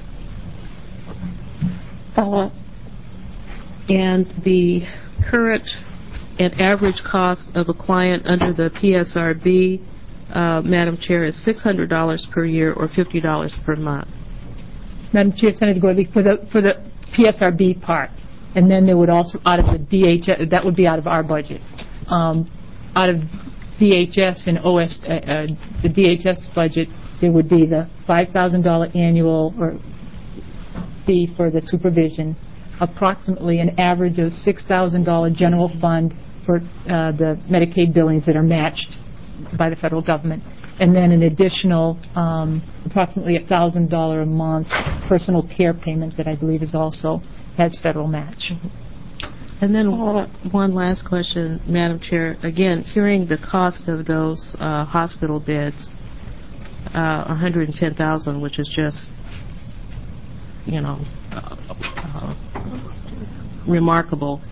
Uh, and the current and average cost of a client under the P S R B, Uh, Madam Chair, is six hundred dollars per year or fifty dollars per month. Madam Chair, Senator Gordley, for the for the P S R B part, and then there would also, out of the D H S, that would be out of our budget. Um, out of D H S and O S, uh, uh, the D H S budget, there would be the five thousand dollars annual or fee for the supervision, approximately an average of six thousand dollars general fund for uh, the Medicaid billings that are matched by the federal government, and then an additional um, approximately one thousand dollars a month personal care payment that I believe is also has federal match. And then one last question, Madam Chair. Again, hearing the cost of those uh, hospital beds, uh, one hundred ten thousand dollars, which is just, you know, uh, uh, remarkable.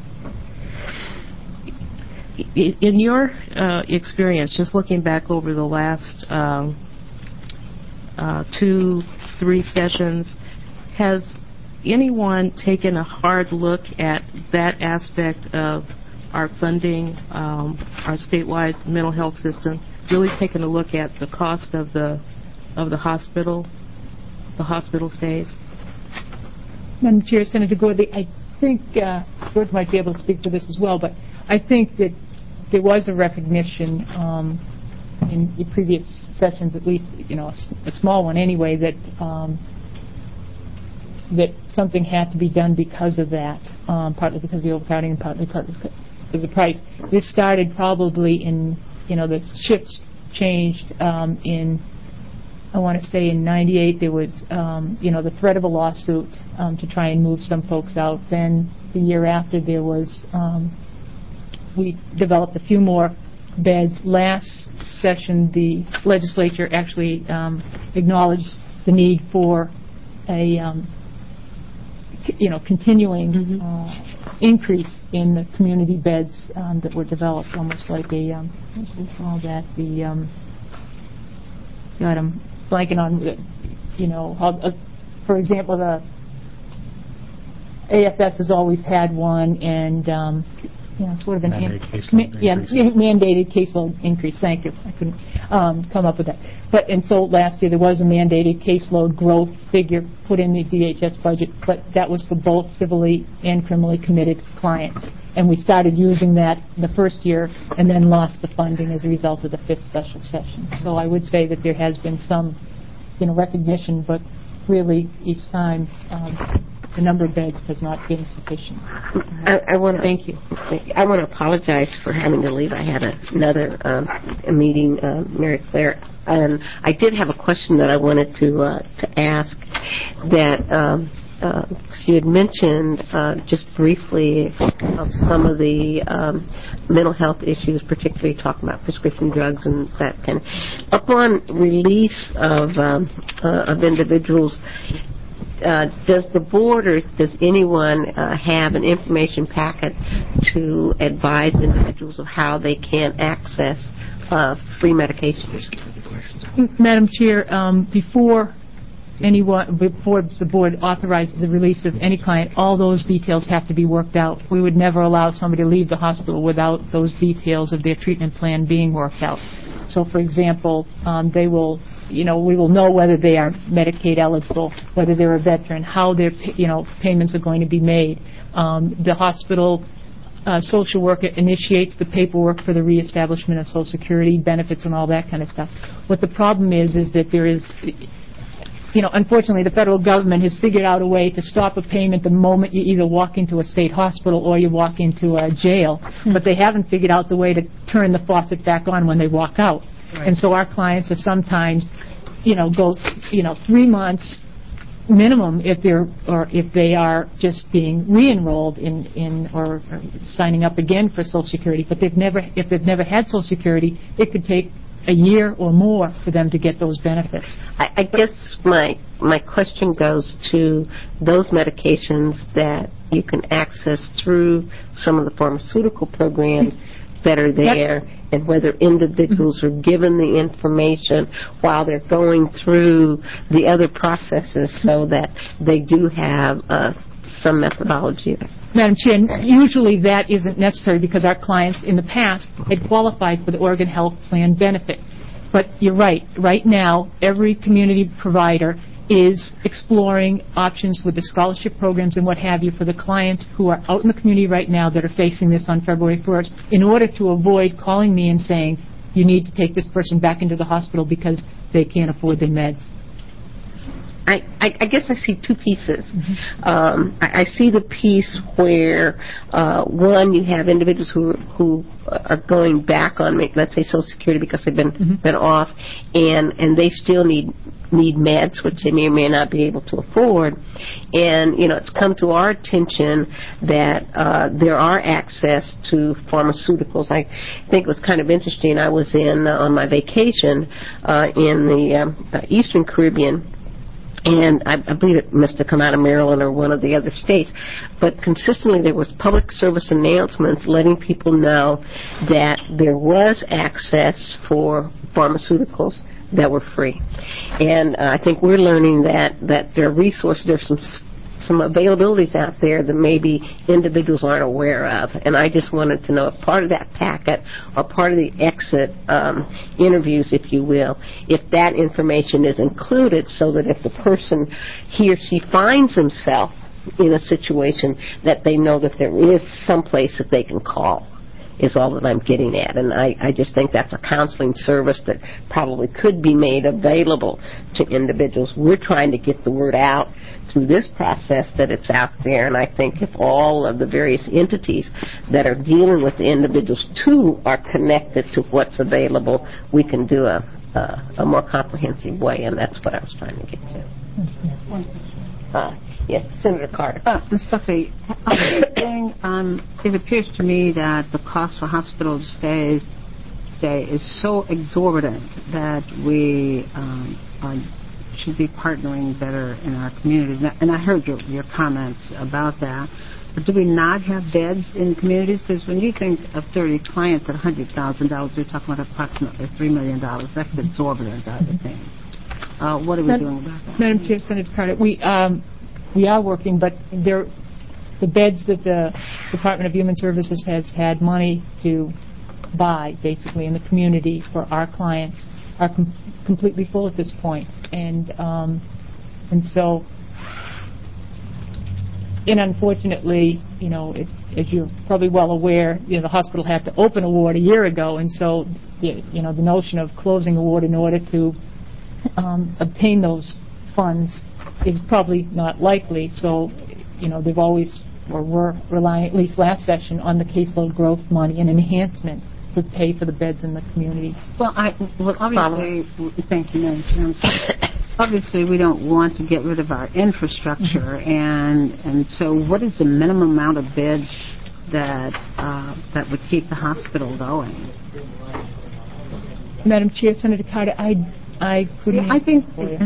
In your uh, experience, just looking back over the last um, uh, two, three sessions, has anyone taken a hard look at that aspect of our funding, um, our statewide mental health system, really taken a look at the cost of the of the hospital, the hospital stays? Madam Chair, Senator Gordley, I think uh, George might be able to speak to this as well, but I think that there was a recognition um, in the previous sessions, at least, you know, a, a small one anyway, that um, that something had to be done because of that, um, partly because of the overcrowding and partly because of the price. This started probably in, you know, the shifts changed um, in, I want to say in ninety-eight, there was, um, you know, the threat of a lawsuit um, to try and move some folks out. Then the year after, there was... Um, we developed a few more beds. Last session, the legislature actually um, acknowledged the need for a, um, c- you know, continuing mm-hmm. uh, increase in the community beds um, that were developed, almost like a, um, what do we call that? The, um, God, I'm blanking on, you know, how, uh, for example, the A F S has always had one, and um, you know, sort of an Mandated an- caseload ma- yeah, increases. mandated caseload increase. Thank you. I couldn't um, come up with that. But and so last year there was a mandated caseload growth figure put in the D H S budget, but that was for both civilly and criminally committed clients. And we started using that the first year and then lost the funding as a result of the fifth special session. So I would say that there has been some, you know, recognition, but really each time um, the number of beds has not been sufficient. I, I want to Thank you. I want to apologize for having to leave. I had a, another um, a meeting, uh, Mary Claire, and I did have a question that I wanted to uh, to ask. That um, uh, you had mentioned uh, just briefly of some of the um, mental health issues, particularly talking about prescription drugs and that kind of. Upon release of um, uh, of individuals. Uh, does the board or does anyone uh, have an information packet to advise individuals of how they can access uh, free medications? Madam Chair, um, before anyone, before the board authorizes the release of any client, all those details have to be worked out. We would never allow somebody to leave the hospital without those details of their treatment plan being worked out. So, for example, um, they will, you know, we will know whether they are Medicaid eligible, whether they're a veteran, how their, you know, payments are going to be made. Um, the hospital uh, social worker initiates the paperwork for the reestablishment of Social Security benefits and all that kind of stuff. What the problem is, is that there is, you know, unfortunately, the federal government has figured out a way to stop a payment the moment you either walk into a state hospital or you walk into a jail, mm-hmm. but they haven't figured out the way to turn the faucet back on when they walk out. Right. And so our clients are sometimes, you know, go, you know, three months minimum if they're or if they are just being re-enrolled in in or, or signing up again for Social Security. But they've never, if they've never had Social Security, it could take a year or more for them to get those benefits. I, I guess my my question goes to those medications that you can access through some of the pharmaceutical programs that are there, yep. and whether individuals mm-hmm. are given the information while they're going through the other processes so that they do have uh, some methodology. Madam Chair, usually that isn't necessary because our clients in the past had qualified for the Oregon Health Plan benefit. But you're right. Right now, every community provider is exploring options with the scholarship programs and what have you for the clients who are out in the community right now that are facing this on February first in order to avoid calling me and saying, you need to take this person back into the hospital because they can't afford their meds. I, I, I guess I see two pieces. Mm-hmm. Um, I, I see the piece where, uh, one, you have individuals who who are going back on, let's say, Social Security because they've been mm-hmm. been off, and and they still need need meds, which they may or may not be able to afford. And you know, it's come to our attention that uh, there are access to pharmaceuticals. I think it was kind of interesting. I was in uh, on my vacation uh, in the um, uh, Eastern Caribbean. And I, I believe it must have come out of Maryland or one of the other states. But consistently there was public service announcements letting people know that there was access for pharmaceuticals that were free. And uh, I think we're learning that, that there are resources, there's some some availabilities out there that maybe individuals aren't aware of. And I just wanted to know if part of that packet or part of the exit um, interviews, if you will, if that information is included so that if the person, he or she finds himself in a situation that they know that there is some place that they can call. Is all that I'm getting at. And I, I just think that's a counseling service that probably could be made available to individuals. We're trying to get the word out through this process that it's out there, and I think if all of the various entities that are dealing with the individuals too are connected to what's available, we can do a, a, a more comprehensive way, and that's what I was trying to get to. Uh, Yes, Senator Carter. Uh, Miz Buckley, um, it appears to me that the cost for hospital stay, stay is so exorbitant that we um, are, should be partnering better in our communities. And I heard your, your comments about that. But do we not have beds in communities? Because when you think of thirty clients at one hundred thousand dollars, we're talking about approximately three million dollars. That's exorbitant, I would think. Uh, what are we Madam, doing about that? Madam Chair, Senator Carter, we... Um, We are working, but there, the beds that the Department of Human Services has had money to buy, basically, in the community for our clients are com- completely full at this point. And, um, and so, and unfortunately, you know, it, as you're probably well aware, you know, the hospital had to open a ward a year ago, and so, you know, the notion of closing a ward in order to um, obtain those funds is probably not likely. So, you know, they've always, or were relying, at least last session, on the caseload growth money and enhancement to pay for the beds in the community. Well, I, well obviously, thank you, Madam Obviously, we don't want to get rid of our infrastructure, mm-hmm. and and so what is the minimum amount of beds that uh, that would keep the hospital going? Madam Chair, Senator Carter, I I couldn't. See, I think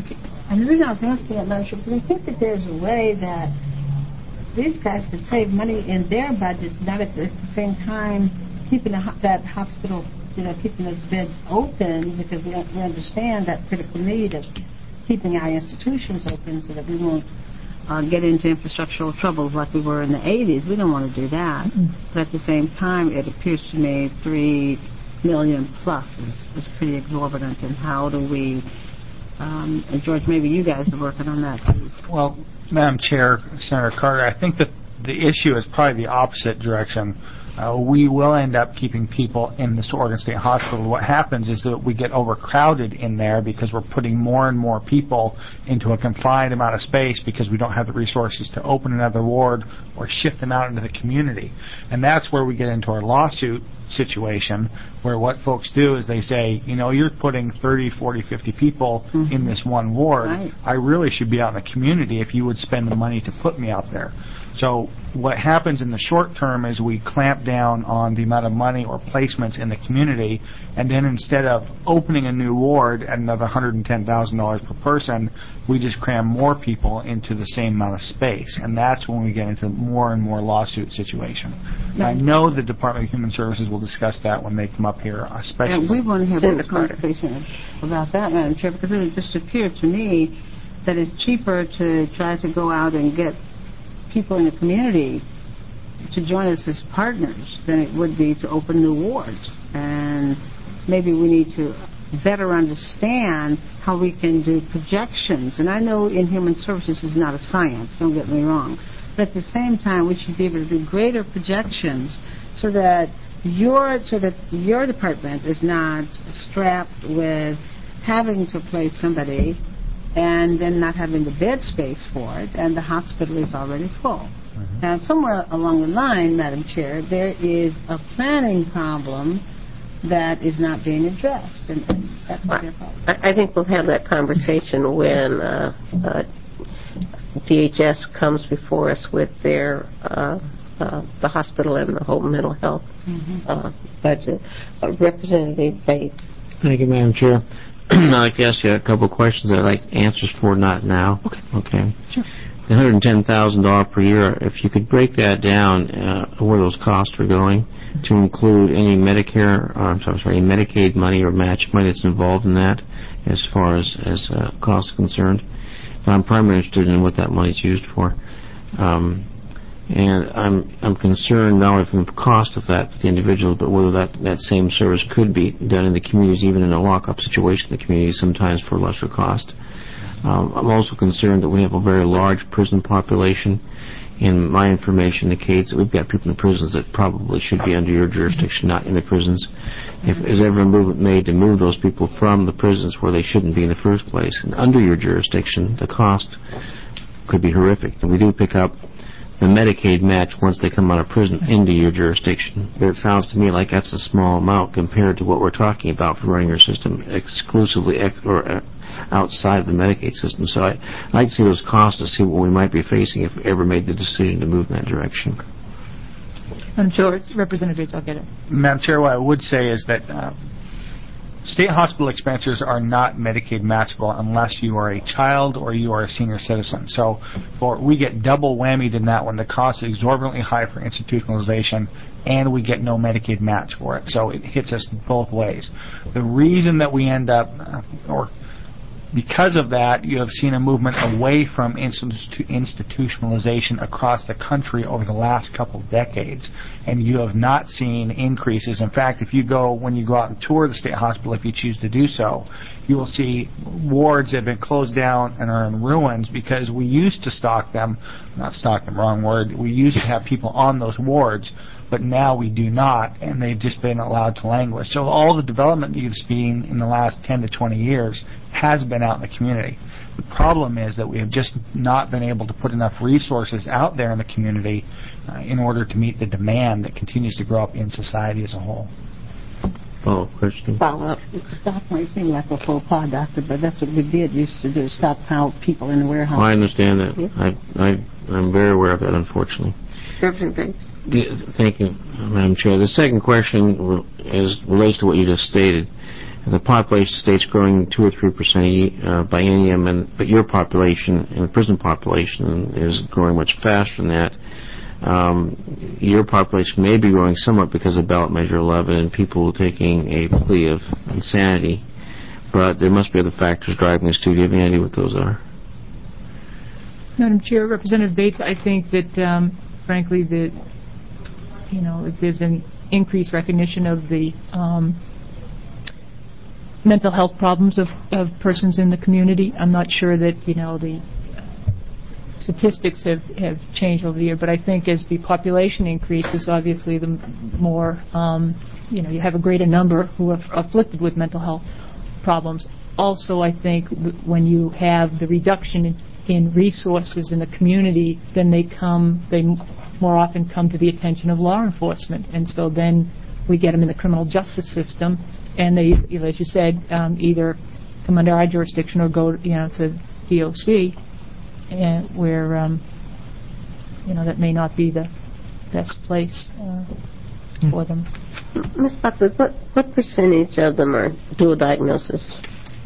and the reason I was asking that, Madam Chair, because I think that there's a way that these guys could save money in their budgets, not at the, at the same time keeping the, that hospital, you know, keeping those beds open, because we, we understand that critical need of keeping our institutions open so that we won't uh, get into infrastructural troubles like we were in the eighties. We don't want to do that. Mm-hmm. But at the same time, it appears to me three million plus is, is pretty exorbitant. And how do we, um, and George, maybe you guys are working on that, please. Well, Madam Chair, Senator Carter, I think that the issue is probably the opposite direction. Uh, we will end up keeping people in this Oregon State Hospital. What happens is that we get overcrowded in there because we're putting more and more people into a confined amount of space because we don't have the resources to open another ward or shift them out into the community. And that's where we get into our lawsuit situation, where what folks do is they say, you know, you're putting thirty, forty, fifty people mm-hmm. in this one ward. Right. I really should be out in the community if you would spend the money to put me out there. So what happens in the short term is we clamp down on the amount of money or placements in the community, and then instead of opening a new ward at another one hundred ten thousand dollars per person, we just cram more people into the same amount of space. And that's when we get into more and more lawsuit situation. And I know the Department of Human Services will discuss that when they come up here, especially. And we want to have a conversation about that, Madam Chair, because it just appeared to me that it's cheaper to try to go out and get people in the community to join us as partners than it would be to open new wards. And maybe we need to better understand how we can do projections. And I know in human services is not a science, don't get me wrong, but at the same time we should be able to do greater projections so that your so that your department is not strapped with having to place somebody and then not having the bed space for it, and the hospital is already full. Mm-hmm. Now, somewhere along the line, Madam Chair, there is a planning problem that is not being addressed, and, and that's not their problem. I, I think we'll have that conversation when uh, uh, D H S comes before us with their uh, uh, the hospital and the whole mental health mm-hmm. uh, budget. Uh, Representative Bates. Thank you, Madam Chair. I'd like to ask you a couple of questions that I'd like answers for, not now. Okay. Okay. Sure. The one hundred ten thousand dollars per year, if you could break that down, uh, where those costs are going, to include any Medicare, or I'm sorry, Medicaid money or match money that's involved in that, as far as, as uh, costs are concerned. But I'm primarily interested in what that money is used for. Um, And I'm I'm concerned not only from the cost of that for the individuals, but whether that, that same service could be done in the communities, even in a lock-up situation in the community, sometimes for lesser cost. Um, I'm also concerned that we have a very large prison population, and my information indicates that we've got people in prisons that probably should be under your jurisdiction, not in the prisons. If there's ever a movement made to move those people from the prisons where they shouldn't be in the first place and under your jurisdiction, the cost could be horrific. And we do pick up the Medicaid match once they come out of prison into your jurisdiction. But it sounds to me like that's a small amount compared to what we're talking about for running your system exclusively ex- or uh, outside of the Medicaid system. So I, I'd like to see those costs to see what we might be facing if we ever made the decision to move in that direction. Madam Chair, Representative Bates, I'll get it. Madam Chair, what I would say is that uh, state hospital expenditures are not Medicaid matchable unless you are a child or you are a senior citizen. So for, we get double whammied in that one. The cost is exorbitantly high for institutionalization, and we get no Medicaid match for it. So it hits us both ways. The reason that we end up, uh, or because of that, you have seen a movement away from institu- institutionalization across the country over the last couple of decades, and you have not seen increases. In fact, if you go, when you go out and tour the state hospital, if you choose to do so, you will see wards that have been closed down and are in ruins because we used to stock them, not stock them, wrong word, we used to have people on those wards, but now we do not, and they've just been allowed to languish. So all the development that you've seen in the last ten to twenty years has been out in the community. The problem is that we have just not been able to put enough resources out there in the community uh, in order to meet the demand that continues to grow up in society as a whole. Follow-up question. Follow-up. Stock might seem like a faux pas, doctor, but that's what we did used to do, stockpile people in the warehouse. Well, I understand that. I, I, I'm very aware of that, unfortunately. The, thank you, Madam Chair. The second question re- is, relates to what you just stated. The population of the state's growing two or three percent uh, by annum, and but your population and the prison population is growing much faster than that. Um, your population may be growing somewhat because of ballot measure eleven and people taking a plea of insanity, but there must be other factors driving this too. Do you have any idea what those are? Madam Chair, Representative Bates, I think that, um, frankly, that you know, if there's an increased recognition of the um, mental health problems of, of persons in the community. I'm not sure that, you know, the statistics have, have changed over the year, but I think as the population increases, obviously the more, um, you know, you have a greater number who are afflicted with mental health problems. Also, I think when you have the reduction in, in resources in the community, then they come, they more often come to the attention of law enforcement, and so then we get them in the criminal justice system, and they, you know, as you said, um, either come under our jurisdiction or go, you know, to D O C, and where, um, you know, that may not be the best place uh, for them. Miz Buckley, what what percentage of them are dual diagnosis?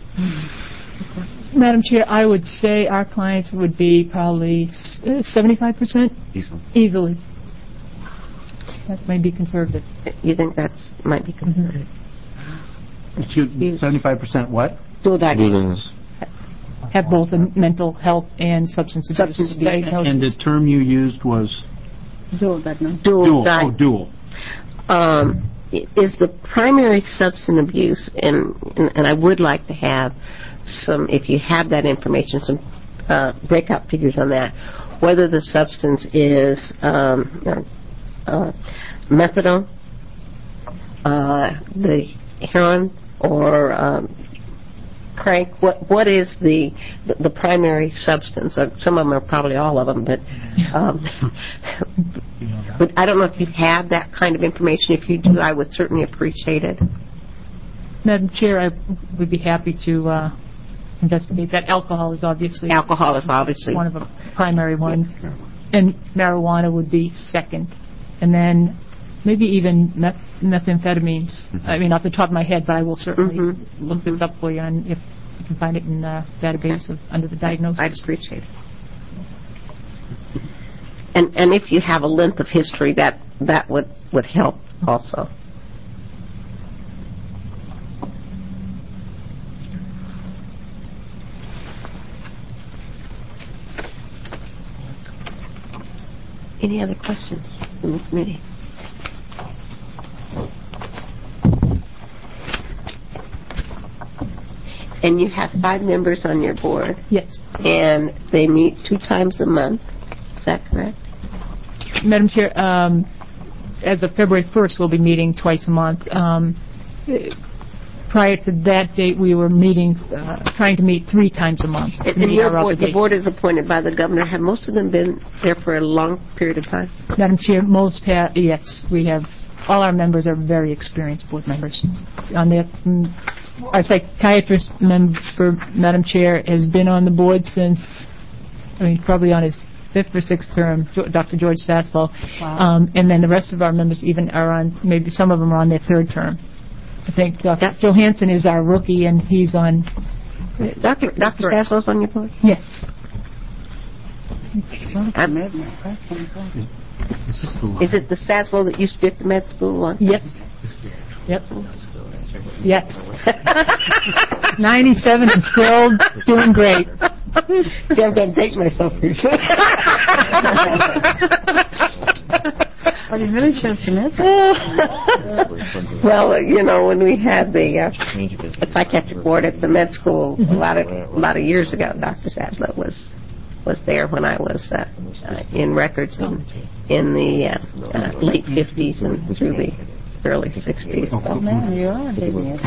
Madam Chair, I would say our clients would be probably seventy-five percent. Easily. Easily. That may be conservative. You think that might be conservative? Mm-hmm. seventy-five percent what? Dual diagnosis. Have both a mental health and substance abuse Substance abuse. diagnosis. And the term you used was? Dual diagnosis. Dual. Dual. Di- oh, dual. Um, is the primary substance abuse, and, and, and I would like to have some, if you have that information, some uh, breakout figures on that, whether the substance is um, uh, methadone, uh, the heroin, or um, crank. What what is the the, the primary substance? Uh, some of them are probably all of them, but um, but I don't know if you have that kind of information. If you do, I would certainly appreciate it. Madam Chair, I would be happy to uh, investigate that. Alcohol is obviously Alcohol is obviously one of the primary ones, and marijuana would be second, and then maybe even meth- methamphetamines. Mm-hmm. I mean, off the top of my head, but I will certainly mm-hmm. look this up for you, and if you can find it in the database of under the diagnosis. I'd appreciate it. And and if you have a length of history, that that would, would help also. Any other questions from the committee? And you have five members on your board. Yes. And they meet two times a month. Is that correct? Madam Chair, um, as of February first, we'll be meeting twice a month. Um, prior to that date, we were meeting, uh, trying to meet three times a month. And, and your board, the board is appointed by the governor. Have most of them been there for a long period of time? Madam Chair, most have, yes. We have, all our members are very experienced board members. On the, our psychiatrist member, Madam Chair, has been on the board since, I mean, probably on his fifth or sixth term, Doctor George Saslow. Wow. Um, and then the rest of our members even are on, maybe some of them are on their third term. I think Doctor Yep. Johansson is our rookie, and he's on... Doctor Doctor Saslow's on your board? Yes. I'm, is it the Saslow that used to be at the med school? On? Yes. Yep. Yes. ninety-seven and still doing great. See, I'm going to date myself here soon. Well, you really chose to miss Well, you know, when we had the uh, psychiatric ward at the med school a lot of a lot of years ago, Doctor Saslett was was there when I was uh, uh, in records in, in the uh, uh, late fifties and through the early sixties. So. Oh, man, you are dating it.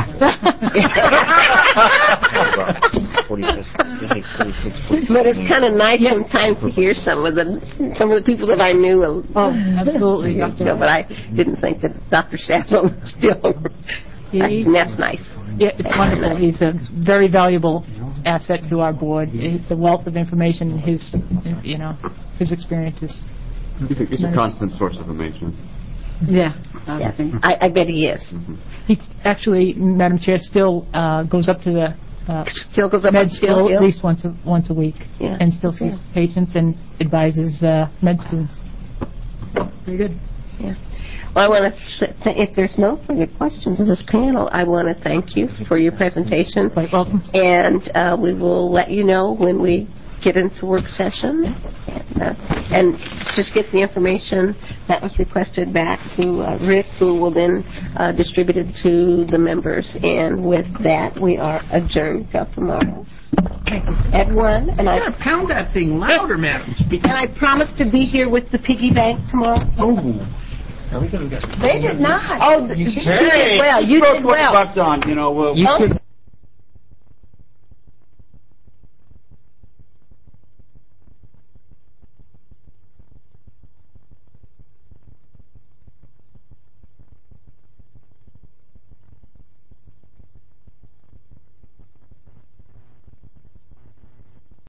But it's kind of nice sometimes to hear some of the some of the people that I knew. Oh, absolutely. You know, but I didn't think that Doctor Sassel was still. He, that's nice. Yeah, it's wonderful. He's a very valuable asset to our board. The wealth of information, his, you know, his experiences. He's a, he's a constant source of amazement. Yeah, I Yes, think. I, I bet he is. He actually, Madam Chair, still uh, goes up to the uh, Still goes up med on school Hill? at least once a, once a week, Yeah. and still sees Yeah. patients and advises uh, med students. Very good. Yeah. Well, I want to, if there's no further questions of this panel, I want to thank you for your presentation. Quite welcome. And uh, we will let you know when we get into work session. And, uh, and just get the information that was requested back to uh, Rick, who will then uh, distribute it to the members. And with that, we are adjourned till tomorrow at one. And I Pound that thing louder, Madam Speaker. and I promise to be here with the piggy bank tomorrow. Oh. Are we gonna get? They did not. Oh, th- you Hey, did well. You throw did twenty well. bucks on, you know, we'll... You Oh. could